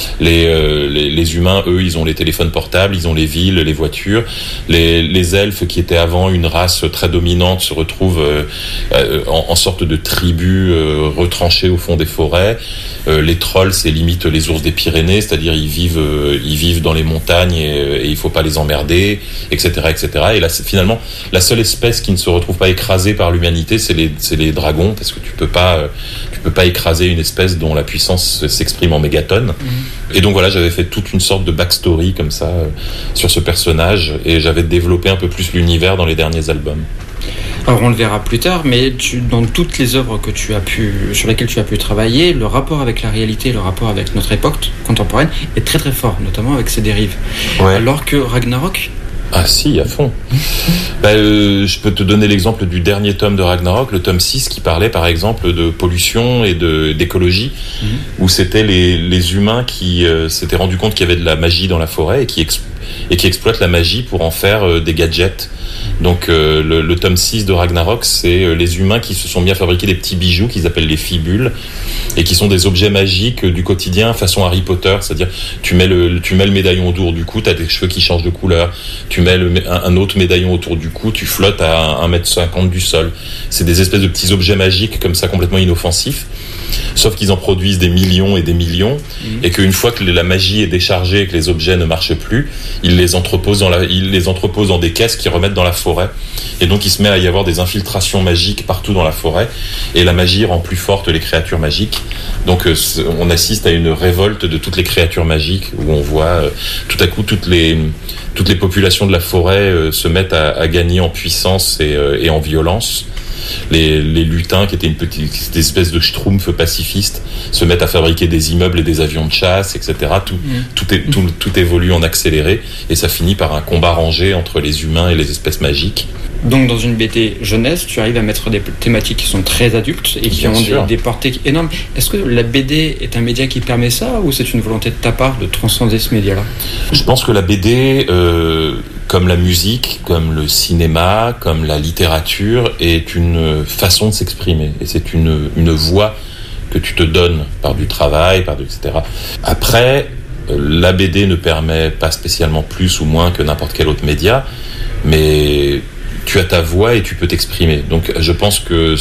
les humains, eux, ils ont les téléphones portables, ils ont les villes, les voitures. Les elfes, qui étaient avant une race très dominante, se retrouvent en sorte de tribus retranchées au fond des forêts. Les trolls, c'est limite les ours des Pyrénées, c'est-à-dire ils vivent dans les montagnes et il faut pas les emmerder, etc., etc. Et là, finalement, la seule espèce qui ne se retrouve pas écrasée par l'humanité, c'est les dragons, parce que tu peux pas écraser une espèce dont la puissance s'exprime en mégatonnes. Et donc voilà, j'avais fait toute une sorte de backstory comme ça sur ce personnage, et j'avais développé un peu plus l'univers dans les derniers albums. Alors on le verra plus tard, mais dans toutes les œuvres sur lesquelles tu as pu travailler, le rapport avec la réalité, le rapport avec notre époque contemporaine est très très fort, notamment avec ses dérives. Ouais. Alors que Ragnarok... Ah si, à fond. Je peux te donner l'exemple du dernier tome de Ragnarok, le tome 6, qui parlait par exemple de pollution et d'écologie, où c'était les humains qui s'étaient rendus compte qu'il y avait de la magie dans la forêt et qui exploitent la magie pour en faire des gadgets. Donc le tome 6 de Ragnarok, c'est les humains qui se sont mis à fabriquer des petits bijoux qu'ils appellent les fibules, et qui sont des objets magiques du quotidien façon Harry Potter. C'est-à-dire tu mets le médaillon autour du cou, t'as des cheveux qui changent de couleur. Tu mets un autre médaillon autour du cou, tu flottes à 1,50 m du sol. C'est des espèces de petits objets magiques comme ça, complètement inoffensifs. Sauf qu'ils en produisent des millions et des millions, et qu'une fois que la magie est déchargée et que les objets ne marchent plus, ils les entreposent dans des caisses qu'ils remettent dans la forêt. Et donc il se met à y avoir des infiltrations magiques partout dans la forêt, et la magie rend plus fortes les créatures magiques. Donc on assiste à une révolte de toutes les créatures magiques, où on voit tout à coup toutes les populations de la forêt se mettent à gagner en puissance et en violence. les lutins, qui étaient une petite espèce de schtroumpf pacifiste, se mettent à fabriquer des immeubles et des avions de chasse, etc. Tout évolue en accéléré, et ça finit par un combat rangé entre les humains et les espèces magiques. Donc dans une BD jeunesse, tu arrives à mettre des thématiques qui sont très adultes et qui Bien ont sûr. des portées énormes. Est-ce que la BD est un média qui permet ça, ou c'est une volonté de ta part de transcender ce média-là ? Je pense que la BD, comme la musique, comme le cinéma, comme la littérature, est une façon de s'exprimer. Et c'est une voix que tu te donnes par du travail, etc. Après, la BD ne permet pas spécialement plus ou moins que n'importe quel autre média, mais tu as ta voix et tu peux t'exprimer. Donc je pense que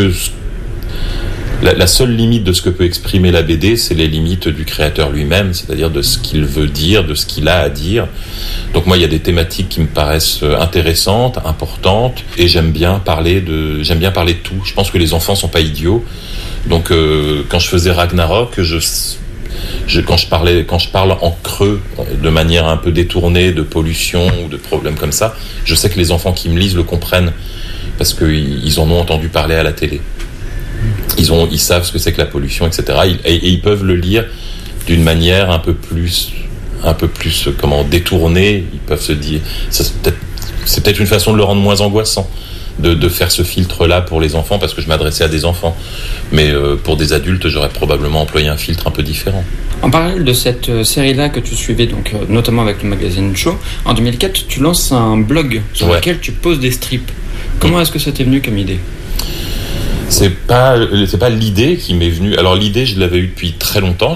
la seule limite de ce que peut exprimer la BD, c'est les limites du créateur lui-même, c'est-à-dire de ce qu'il veut dire, de ce qu'il a à dire. Donc moi, il y a des thématiques qui me paraissent intéressantes, importantes, et j'aime bien parler de tout. Je pense que les enfants sont pas idiots. Donc quand je faisais Ragnarok, quand je parle en creux, de manière un peu détournée, de pollution ou de problèmes comme ça, je sais que les enfants qui me lisent le comprennent, parce qu'ils en ont entendu parler à la télé. Ils savent ce que c'est que la pollution, etc. Et ils peuvent le lire d'une manière un peu plus détournée. Ils peuvent se dire, c'est peut-être une façon de le rendre moins angoissant, de faire ce filtre-là pour les enfants, parce que je m'adressais à des enfants. Mais pour des adultes, j'aurais probablement employé un filtre un peu différent. En parallèle de cette série-là que tu suivais, donc notamment avec le magazine Show, en 2004, tu lances un blog sur lequel tu poses des strips. Comment est-ce que ça t'est venu comme idée ? C'est pas l'idée qui m'est venue. Alors l'idée, je l'avais eue depuis très longtemps.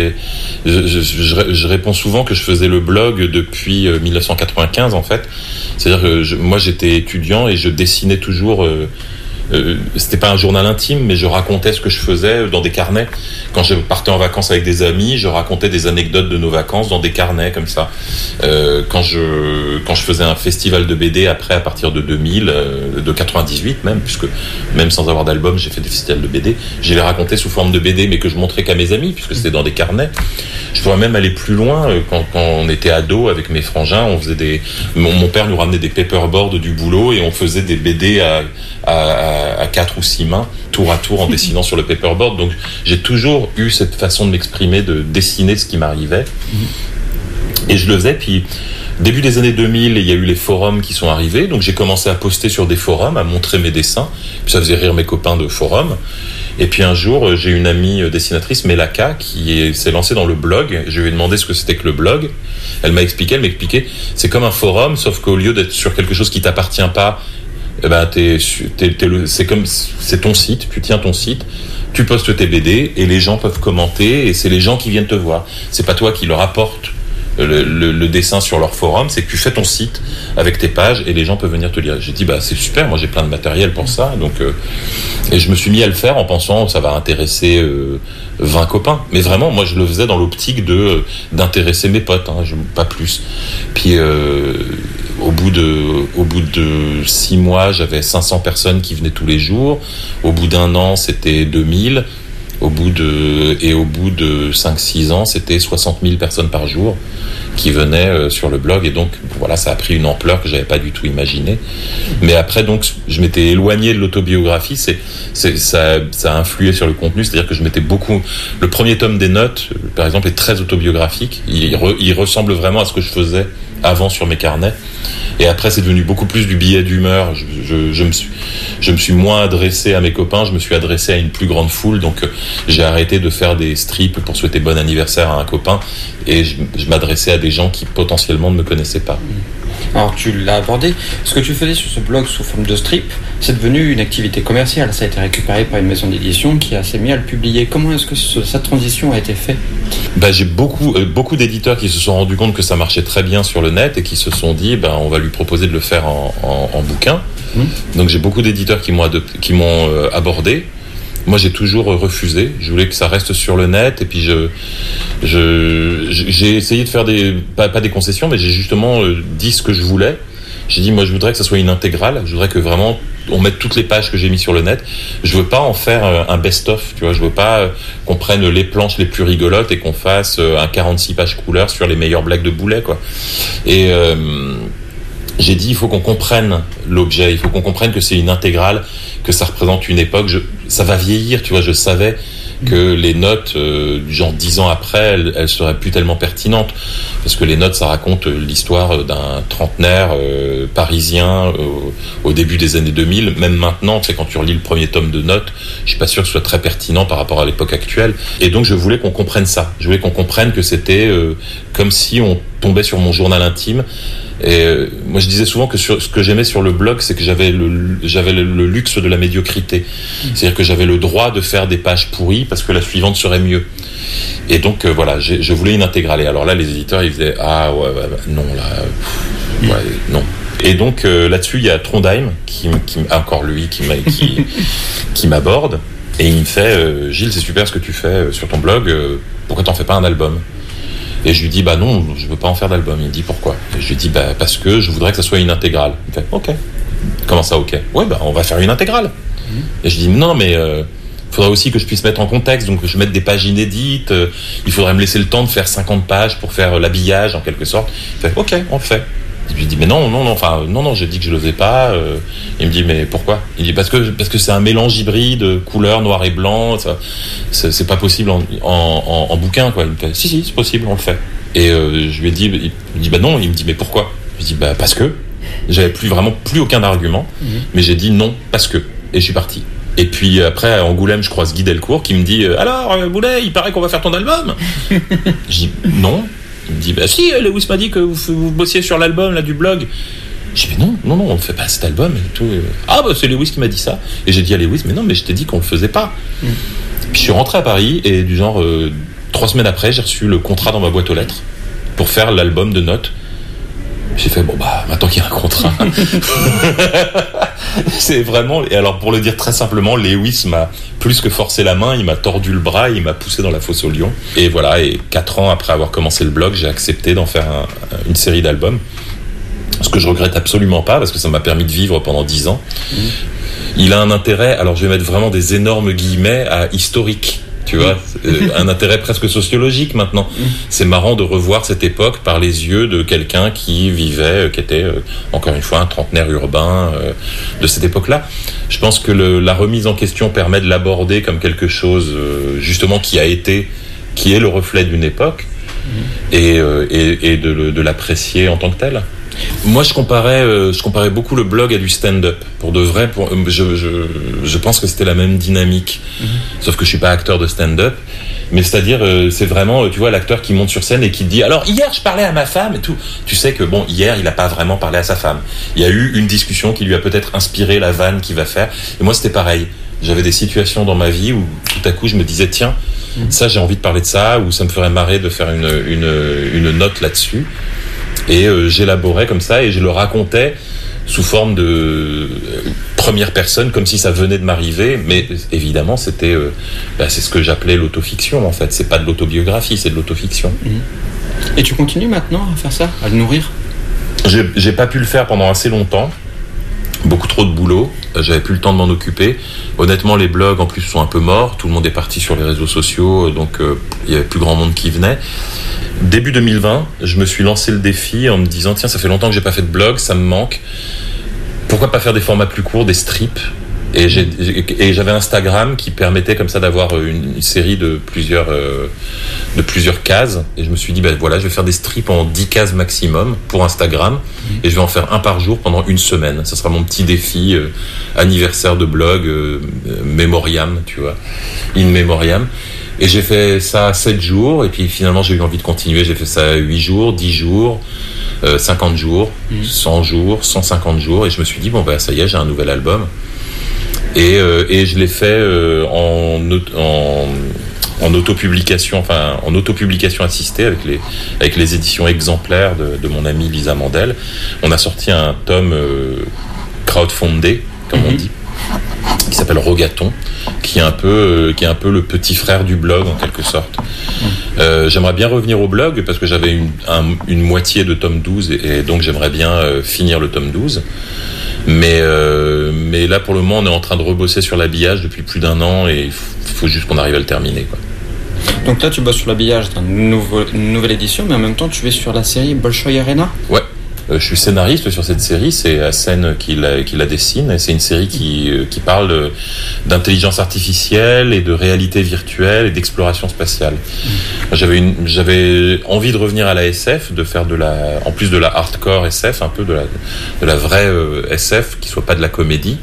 Je réponds souvent que je faisais le blog depuis 1995 en fait. C'est-à-dire que moi j'étais étudiant et je dessinais toujours. C'était pas un journal intime, mais je racontais ce que je faisais dans des carnets. Quand je partais en vacances avec des amis, je racontais des anecdotes de nos vacances dans des carnets comme ça. Quand je faisais un festival de BD après, à partir de 2000, de 98 même, puisque même sans avoir d'album, j'ai fait des festivals de BD. Je les racontais sous forme de BD, mais que je montrais qu'à mes amis, puisque c'était dans des carnets. Je pourrais même aller plus loin. Quand on était ados avec mes frangins, on faisait mon père nous ramenait des paperboards du boulot et on faisait des BD à 4 ou 6 mains, tour à tour, en dessinant sur le paperboard. Donc j'ai toujours eu cette façon de m'exprimer, de dessiner ce qui m'arrivait. Et je le faisais. Puis début des années 2000, il y a eu les forums qui sont arrivés. Donc j'ai commencé à poster sur des forums, à montrer mes dessins. Puis ça faisait rire mes copains de forum. Et puis un jour, j'ai une amie dessinatrice, Mélaka, qui s'est lancée dans le blog. Je lui ai demandé ce que c'était que le blog. Elle m'expliquait, c'est comme un forum, sauf qu'au lieu d'être sur quelque chose qui t'appartient pas, c'est ton site, tu tiens ton site, tu postes tes BD et les gens peuvent commenter et c'est les gens qui viennent te voir. C'est pas toi qui leur apporte le dessin sur leur forum, c'est que tu fais ton site avec tes pages et les gens peuvent venir te lire. J'ai dit c'est super, moi j'ai plein de matériel pour ça, donc et je me suis mis à le faire en pensant ça va intéresser 20 copains, mais vraiment moi je le faisais dans l'optique d'intéresser mes potes, pas plus. Puis au bout de 6 mois, j'avais 500 personnes qui venaient tous les jours. Au bout d'un an, c'était 2000. Au bout de 5-6 ans, c'était 60 000 personnes par jour qui venaient sur le blog. Et donc, voilà, ça a pris une ampleur que j'avais pas du tout imaginée. Mais après, donc, je m'étais éloigné de l'autobiographie. Ça a influé sur le contenu. C'est-à-dire que je mettais beaucoup... Le premier tome des notes, par exemple, est très autobiographique. Il ressemble vraiment à ce que je faisais avant sur mes carnets. Et après, c'est devenu beaucoup plus du billet d'humeur. Je me suis moins adressé à mes copains, je me suis adressé à une plus grande foule. Donc, j'ai arrêté de faire des strips pour souhaiter bon anniversaire à un copain. Et je m'adressais à des gens qui potentiellement ne me connaissaient pas. Alors, tu l'as abordé. Ce que tu faisais sur ce blog sous forme de strip, c'est devenu une activité commerciale. Ça a été récupéré par une maison d'édition qui s'est mis à le publier. Comment est-ce que cette transition a été faite ? J'ai beaucoup d'éditeurs qui se sont rendus compte que ça marchait très bien sur le net et qui se sont dit on va lui proposer de le faire en bouquin. Donc j'ai beaucoup d'éditeurs qui m'ont abordé. Moi j'ai toujours refusé. Je voulais que ça reste sur le net et puis j'ai essayé de faire pas des concessions, mais j'ai justement dit ce que je voulais. J'ai dit moi je voudrais que ça soit une intégrale. Je voudrais que vraiment on mette toutes les pages que j'ai mis sur le net. Je veux pas en faire un best-of, tu vois. Je veux pas qu'on prenne les planches les plus rigolotes et qu'on fasse un 46 pages couleur sur les meilleures blagues de Boulet, quoi. j'ai dit il faut qu'on comprenne l'objet, il faut qu'on comprenne que c'est une intégrale, que ça représente une époque. Ça va vieillir, tu vois. Je savais que les notes, du genre 10 ans après, elles seraient plus tellement pertinentes, parce que les notes, ça raconte l'histoire d'un trentenaire parisien au début des années 2000. Même maintenant, tu sais, quand tu relis le premier tome de notes, je suis pas sûr que ce soit très pertinent par rapport à l'époque actuelle. Et donc, je voulais qu'on comprenne ça. Je voulais qu'on comprenne que c'était comme si on tombait sur mon journal intime. Et moi, je disais souvent que ce que j'aimais sur le blog, c'est que j'avais le luxe de la médiocrité. C'est-à-dire que j'avais le droit de faire des pages pourries parce que la suivante serait mieux. Et donc, voilà, je voulais une intégrale. Et alors là, les éditeurs, ils faisaient non, là, non. Et donc, là-dessus, il y a Trondheim, encore lui, qui m'aborde. Et il me fait, Gilles, c'est super ce que tu fais sur ton blog, pourquoi t'en fais pas un album ? Et je lui dis, non, je veux pas en faire d'album. Il me dit, pourquoi ? Et je lui dis, parce que je voudrais que ça soit une intégrale. Il me fait, ok. Comment ça, ok ? Ouais, on va faire une intégrale. Et je dis, non, mais faudrait aussi que je puisse mettre en contexte, donc je mette des pages inédites, il faudrait me laisser le temps de faire 50 pages pour faire l'habillage, en quelque sorte. Il fait, ok, on le fait. Je lui dis, mais non, j'ai dit que je le faisais pas. Il me dit, mais pourquoi ? Il dit, parce que c'est un mélange hybride, couleur noir et blanc, ça, c'est pas possible en bouquin, quoi. Il me fait, si, c'est possible, on le fait. Et je lui ai dit, il me dit, non, il me dit, mais pourquoi ? Je lui dis, parce que. J'avais plus aucun argument, mais j'ai dit non, parce que. Et je suis parti. Et puis après, à Angoulême, je croise Guy Delcourt qui me dit, alors, Boulet, il paraît qu'on va faire ton album. Je dis, non. Il me dit, si, Lewis m'a dit que vous bossiez sur l'album là du blog. J'ai dit, non, on ne fait pas cet album et tout. C'est Lewis qui m'a dit ça. Et j'ai dit à Lewis, mais non, mais je t'ai dit qu'on ne le faisait pas. Puis je suis rentré à Paris et du genre, 3 semaines après, j'ai reçu le contrat dans ma boîte aux lettres pour faire l'album de notes. J'ai fait, maintenant qu'il y a un contrat. C'est vraiment. Et alors, pour le dire très simplement, Lewis m'a plus que forcé la main, il m'a tordu le bras, il m'a poussé dans la fosse aux lions. Et voilà, et 4 ans après avoir commencé le blog, j'ai accepté d'en faire une série d'albums. Ce que je regrette absolument pas, parce que ça m'a permis de vivre pendant 10 ans. Il a un intérêt, alors je vais mettre vraiment des énormes guillemets, à historique. Tu vois, un intérêt presque sociologique maintenant. C'est marrant de revoir cette époque par les yeux de quelqu'un qui vivait, qui était encore une fois un trentenaire urbain de cette époque-là. Je pense que la remise en question permet de l'aborder comme quelque chose justement qui est le reflet d'une époque et de l'apprécier en tant que tel. Moi, je comparais beaucoup le blog à du stand-up. Pour de vrai, je pense que c'était la même dynamique. Sauf que je suis pas acteur de stand-up. Mais c'est-à-dire, c'est vraiment, tu vois, l'acteur qui monte sur scène et qui te dit, alors, hier, je parlais à ma femme et tout. Tu sais que, hier, il a pas vraiment parlé à sa femme. Il y a eu une discussion qui lui a peut-être inspiré la vanne qu'il va faire. Et moi, c'était pareil. J'avais des situations dans ma vie où, tout à coup, je me disais, tiens, ça, j'ai envie de parler de ça, ou ça me ferait marrer de faire une note là-dessus. Et j'élaborais comme ça et je le racontais sous forme de première personne, comme si ça venait de m'arriver. Mais évidemment, c'était c'est ce que j'appelais l'autofiction, en fait. C'est pas de l'autobiographie, c'est de l'autofiction. Et tu continues maintenant à faire ça, à le nourrir ? J'ai pas pu le faire pendant assez longtemps. Beaucoup trop de boulot, j'avais plus le temps de m'en occuper. Honnêtement, les blogs en plus sont un peu morts, tout le monde est parti sur les réseaux sociaux, donc il y avait plus grand monde qui venait. Début 2020, je me suis lancé le défi en me disant, tiens, ça fait longtemps que j'ai pas fait de blog, ça me manque. Pourquoi pas faire des formats plus courts, des strips ? Et j'avais Instagram qui permettait comme ça d'avoir une série de plusieurs cases. Et je me suis dit, voilà, je vais faire des strips en 10 cases maximum pour Instagram. Et je vais en faire un par jour pendant 1 semaine. Ça sera mon petit défi anniversaire de blog, Memoriam, tu vois, in memoriam. Et j'ai fait ça 7 jours. Et puis finalement, j'ai eu envie de continuer. J'ai fait ça 8 jours, 10 jours, 50 jours, 100 jours, 150 jours. Et je me suis dit, ça y est, j'ai un nouvel album. Et je l'ai fait en autopublication, en autopublication assistée avec les éditions exemplaires de mon amie Lisa Mandel. On a sorti un tome crowdfundé, comme on dit, qui s'appelle Rogaton, qui est un peu le petit frère du blog en quelque sorte. J'aimerais bien revenir au blog parce que j'avais une moitié de tome 12 et donc j'aimerais bien finir le tome 12. Mais là pour le moment on est en train de rebosser sur l'habillage depuis plus d'1 an et il faut juste qu'on arrive à le terminer, quoi. Donc là tu bosses sur l'habillage d'une nouvelle édition, mais en même temps tu es sur la série Bolshoi Arena. Ouais. Je suis scénariste sur cette série, c'est Hassen qui la dessine, et c'est une série qui parle d'intelligence artificielle et de réalité virtuelle et d'exploration spatiale. J'avais envie de revenir à la SF, de faire en plus de la hardcore SF, un peu de la vraie SF, qui soit pas de la comédie.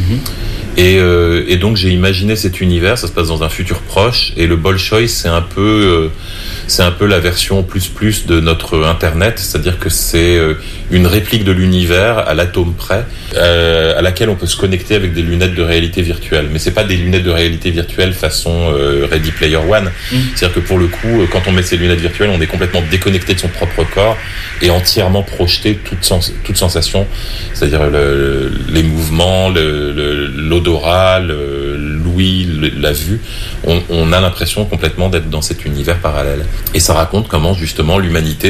Et donc j'ai imaginé cet univers, ça se passe dans un futur proche, et le Bolshoi c'est un peu la version plus de notre internet, c'est-à-dire que c'est une réplique de l'univers à l'atome près, à laquelle on peut se connecter avec des lunettes de réalité virtuelle. Mais c'est pas des lunettes de réalité virtuelle façon Ready Player One. C'est-à-dire que pour le coup, quand on met ces lunettes virtuelles, on est complètement déconnecté de son propre corps et entièrement projeté toute sensation, c'est-à-dire les mouvements, l'odorat, l'ouïe, la vue. On a l'impression complètement d'être dans cet univers parallèle. Et ça raconte comment justement l'humanité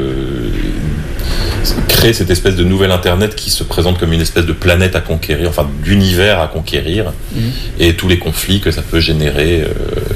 crée cette espèce de nouvel internet qui se présente comme une espèce de planète à conquérir, enfin d'univers à conquérir, et tous les conflits que ça peut générer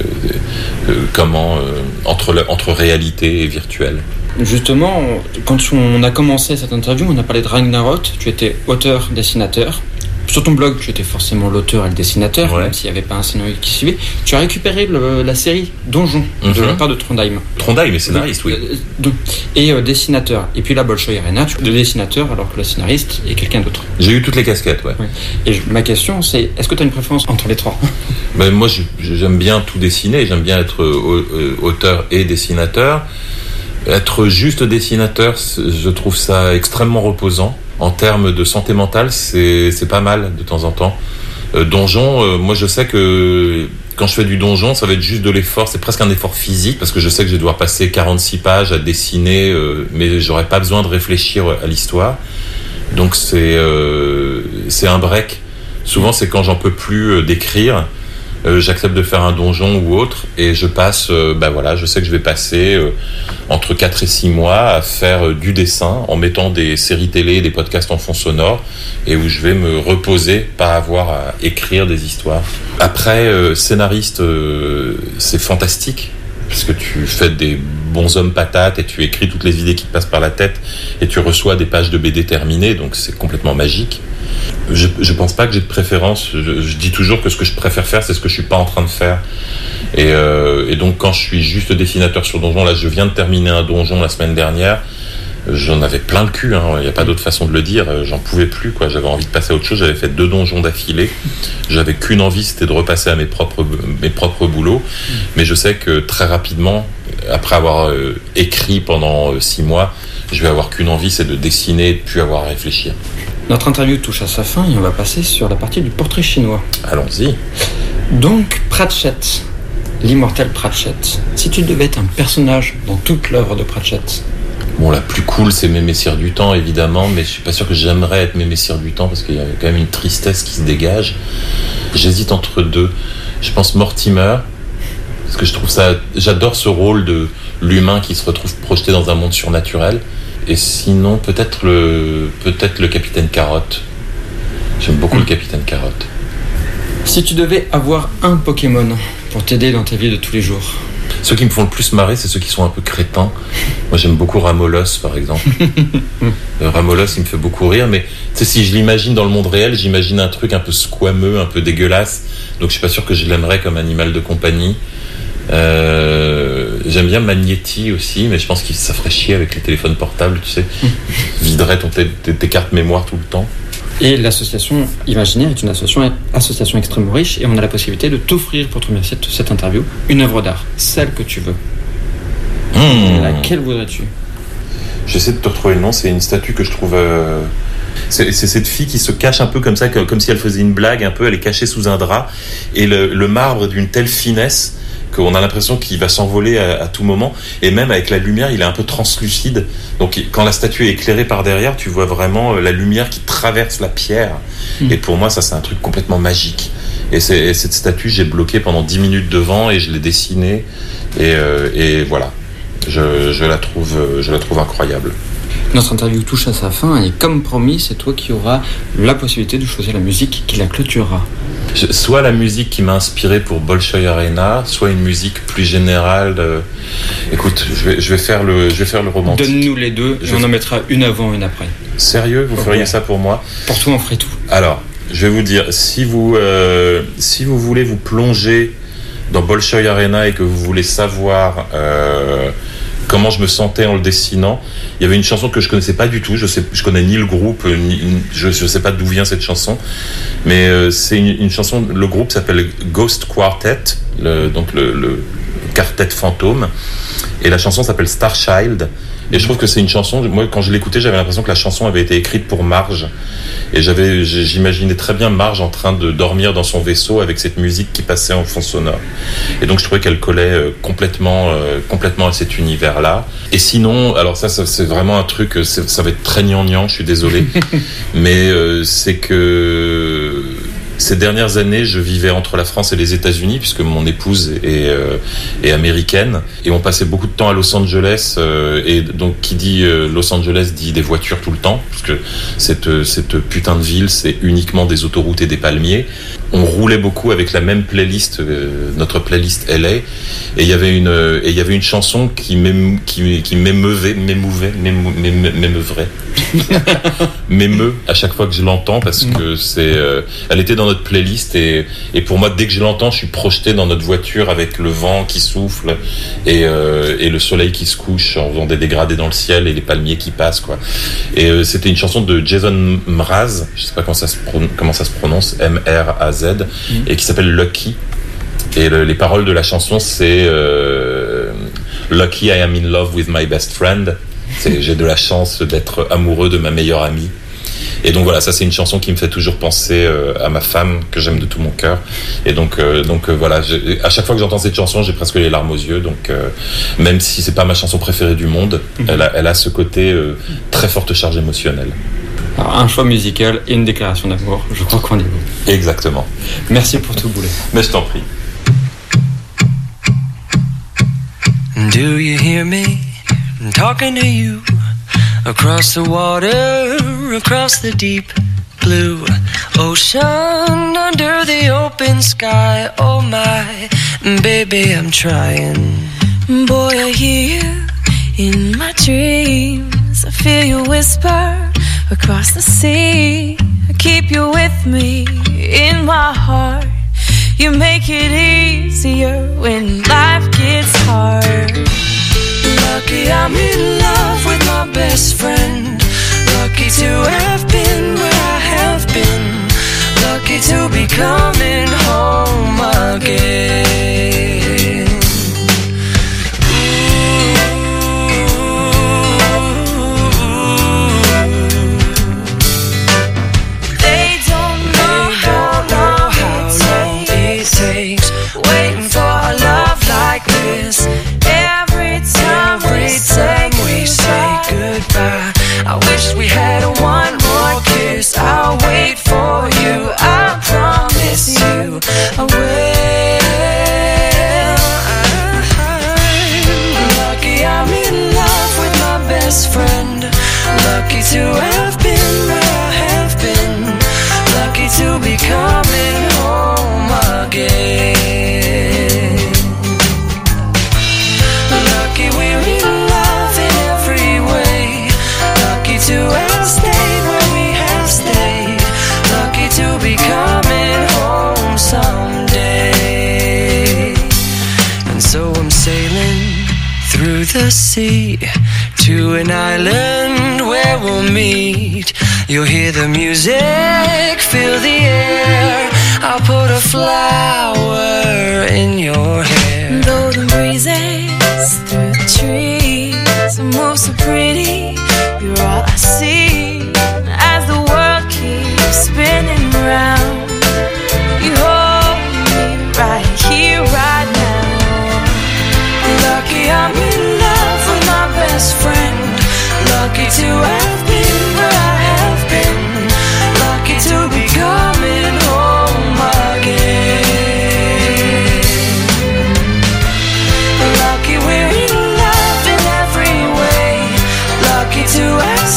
entre réalité et virtuel. Justement, quand on a commencé cette interview, on a parlé de Ragnarok, tu étais auteur-dessinateur. Sur ton blog, tu étais forcément l'auteur et le dessinateur, même s'il n'y avait pas un scénario qui suivait. Tu as récupéré la série Donjon de la part de Trondheim. Trondheim est scénariste, oui. Et dessinateur. Et puis là, Bolshoi Arena, tu es le dessinateur alors que le scénariste est quelqu'un d'autre. J'ai eu toutes les casquettes, ouais. Et ma question, c'est est-ce que tu as une préférence entre les trois? Moi, j'aime bien tout dessiner, j'aime bien être auteur et dessinateur. Être juste dessinateur, je trouve ça extrêmement reposant. En termes de santé mentale, c'est pas mal de temps en temps. Donjon, moi je sais que quand je fais du donjon, ça va être juste de l'effort, c'est presque un effort physique, parce que je sais que je vais devoir passer 46 pages à dessiner, mais j'aurais pas besoin de réfléchir à l'histoire. Donc c'est un break. Souvent c'est quand j'en peux plus d'écrire, j'accepte de faire un donjon ou autre, et je passe, je sais que je vais passer entre 4 et 6 mois à faire du dessin en mettant des séries télé, des podcasts en fond sonore, et où je vais me reposer, pas avoir à écrire des histoires. Après, scénariste, c'est fantastique, parce que tu fais des bons hommes patates et tu écris toutes les idées qui te passent par la tête et tu reçois des pages de BD terminées, donc c'est complètement magique. Je pense pas que j'ai de préférence. Je dis toujours que ce que je préfère faire, c'est ce que je suis pas en train de faire. Et donc quand je suis juste dessinateur sur donjon, là je viens de terminer un donjon la semaine dernière, j'en avais plein le cul, il n'y a pas d'autre façon de le dire, j'en pouvais plus, quoi. J'avais envie de passer à autre chose, j'avais fait 2 donjons d'affilée, j'avais qu'une envie, c'était de repasser à mes propres boulots, mais je sais que très rapidement, après avoir écrit pendant 6 mois, je vais avoir qu'une envie, c'est de dessiner et de plus avoir à réfléchir. Notre interview touche à sa fin et on va passer sur la partie du portrait chinois. Allons-y. Donc, Pratchett, l'immortel Pratchett. Si tu devais être un personnage dans toute l'œuvre de Pratchett. Bon, la plus cool, c'est Mémessire du Temps, évidemment, mais je suis pas sûr que j'aimerais être Mémessire du Temps parce qu'il y a quand même une tristesse qui se dégage. J'hésite entre 2. Je pense Mortimer, parce que je trouve ça, j'adore ce rôle de l'humain qui se retrouve projeté dans un monde surnaturel. Et sinon, peut-être le Capitaine Carotte. J'aime beaucoup le Capitaine Carotte. Si tu devais avoir un Pokémon pour t'aider dans ta vie de tous les jours. Ceux qui me font le plus marrer, c'est ceux qui sont un peu crétins. Moi, j'aime beaucoup Ramolos, par exemple. Ramolos, il me fait beaucoup rire, mais si je l'imagine dans le monde réel, j'imagine un truc un peu squameux, un peu dégueulasse. Donc, je suis pas sûr que je l'aimerais comme animal de compagnie. J'aime bien Magnetti aussi, mais je pense que ça ferait chier avec les téléphones portables, tu sais. Viderait tes cartes mémoire tout le temps. Et l'association Imaginaire est une association extrêmement riche et on a la possibilité de t'offrir pour terminer cette interview une œuvre d'art, celle que tu veux. Laquelle voudrais-tu? J'essaie de te retrouver le nom, c'est une statue que je trouve... C'est cette fille qui se cache un peu comme ça, comme si elle faisait une blague un peu, elle est cachée sous un drap, et le marbre d'une telle finesse qu'on a l'impression qu'il va s'envoler à tout moment, et même avec la lumière, il est un peu translucide. Donc quand la statue est éclairée par derrière, tu vois vraiment la lumière qui traverse la pierre. Et pour moi, ça, c'est un truc complètement magique. Et cette statue, j'ai bloqué pendant 10 minutes devant, et je l'ai dessinée, et voilà. Je la trouve incroyable. Notre interview touche à sa fin et comme promis, c'est toi qui auras la possibilité de choisir la musique qui la clôturera. Soit la musique qui m'a inspiré pour Bolshoi Arena, soit une musique plus générale. Écoute, je vais faire le romantique. Donne-nous les deux et on en mettra une avant, une après. Sérieux, vous feriez ça pour moi? Pour toi, on ferait tout. Alors, je vais vous dire, si vous voulez vous plonger dans Bolshoi Arena et que vous voulez savoir comment je me sentais en le dessinant, il y avait une chanson que je connaissais pas du tout. Je connais ni le groupe, je sais pas d'où vient cette chanson, mais c'est une chanson. Le groupe s'appelle Ghost Quartet, donc le quartet fantôme, et la chanson s'appelle Star Child. Et je trouve que c'est une chanson, moi quand je l'écoutais, j'avais l'impression que la chanson avait été écrite pour Marge. Et j'imaginais très bien Marge en train de dormir dans son vaisseau avec cette musique qui passait en fond sonore. Et donc je trouvais qu'elle collait complètement à cet univers-là. Et sinon, alors ça c'est vraiment un truc, ça va être très gnangnan, je suis désolé. Mais c'est que ces dernières années, je vivais entre la France et les États-Unis, puisque mon épouse est américaine, et on passait beaucoup de temps à Los Angeles, et donc qui dit Los Angeles dit des voitures tout le temps, parce que cette putain de ville, c'est uniquement des autoroutes et des palmiers. On roulait beaucoup avec la même playlist, notre playlist LA, et il y avait une chanson qui m'émeuvrait m'émeut à chaque fois que je l'entends, parce que elle était dans notre playlist, et pour moi, dès que je l'entends, je suis projeté dans notre voiture avec le vent qui souffle et le soleil qui se couche en faisant des dégradés dans le ciel et les palmiers qui passent, quoi. Et c'était une chanson de Jason Mraz, je sais pas comment ça se prononce, M-R-A-Z, et qui s'appelle Lucky. Et les paroles de la chanson, c'est Lucky I am in love with my best friend. J'ai de la chance d'être amoureux de ma meilleure amie. Et donc voilà, ça c'est une chanson qui me fait toujours penser à ma femme que j'aime de tout mon cœur. Et donc voilà, à chaque fois que j'entends cette chanson, j'ai presque les larmes aux yeux. Donc même si c'est pas ma chanson préférée du monde, elle a ce côté très forte charge émotionnelle. Alors, un choix musical et une déclaration d'amour, je crois qu'on est bon. Exactement. Merci pour tout, Boulet. Mais je t'en prie. Do you hear me? I'm talking to you across the water, across the deep blue ocean, under the open sky. Oh my, baby, I'm trying. Boy, I hear you in my dreams. I feel you whisper across the sea. I keep you with me in my heart. You make it easier when life gets hard. Lucky I'm in love with my best friend. Lucky to have been where I have been. Lucky to be coming home again. They don't know how long it takes waiting for a love like this. every time we say Goodbye. I wish we had one more kiss. I'll wait for you. I promise you I will. I'm lucky I'm in love with my best friend. Lucky to have been where I have been. Lucky to be coming home again. Lucky we're in love in every way. Lucky to have stayed where we have stayed. Lucky to be coming home someday. And so I'm sailing through the sea to an island where we'll meet. You'll hear the music, feel the air. I'll put a flower in your hair. Though the breezes through the trees move so pretty, you're all I see as the world keeps spinning round. You hold me right here, right now. Lucky I'm in love with my best friend. Lucky to have been where I have been. Lucky to be coming home again. Lucky we're in love in every way. Lucky to have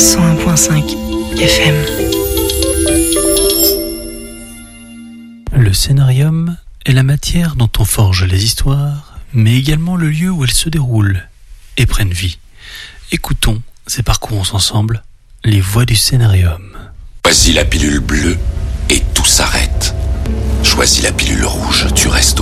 101.5 FM. Le scénarium est la matière dont on forge les histoires, mais également le lieu où elles se déroulent et prennent vie. Écoutons et parcourons ensemble les voix du scénarium. Choisis la pilule bleue et tout s'arrête. Choisis la pilule rouge, tu restes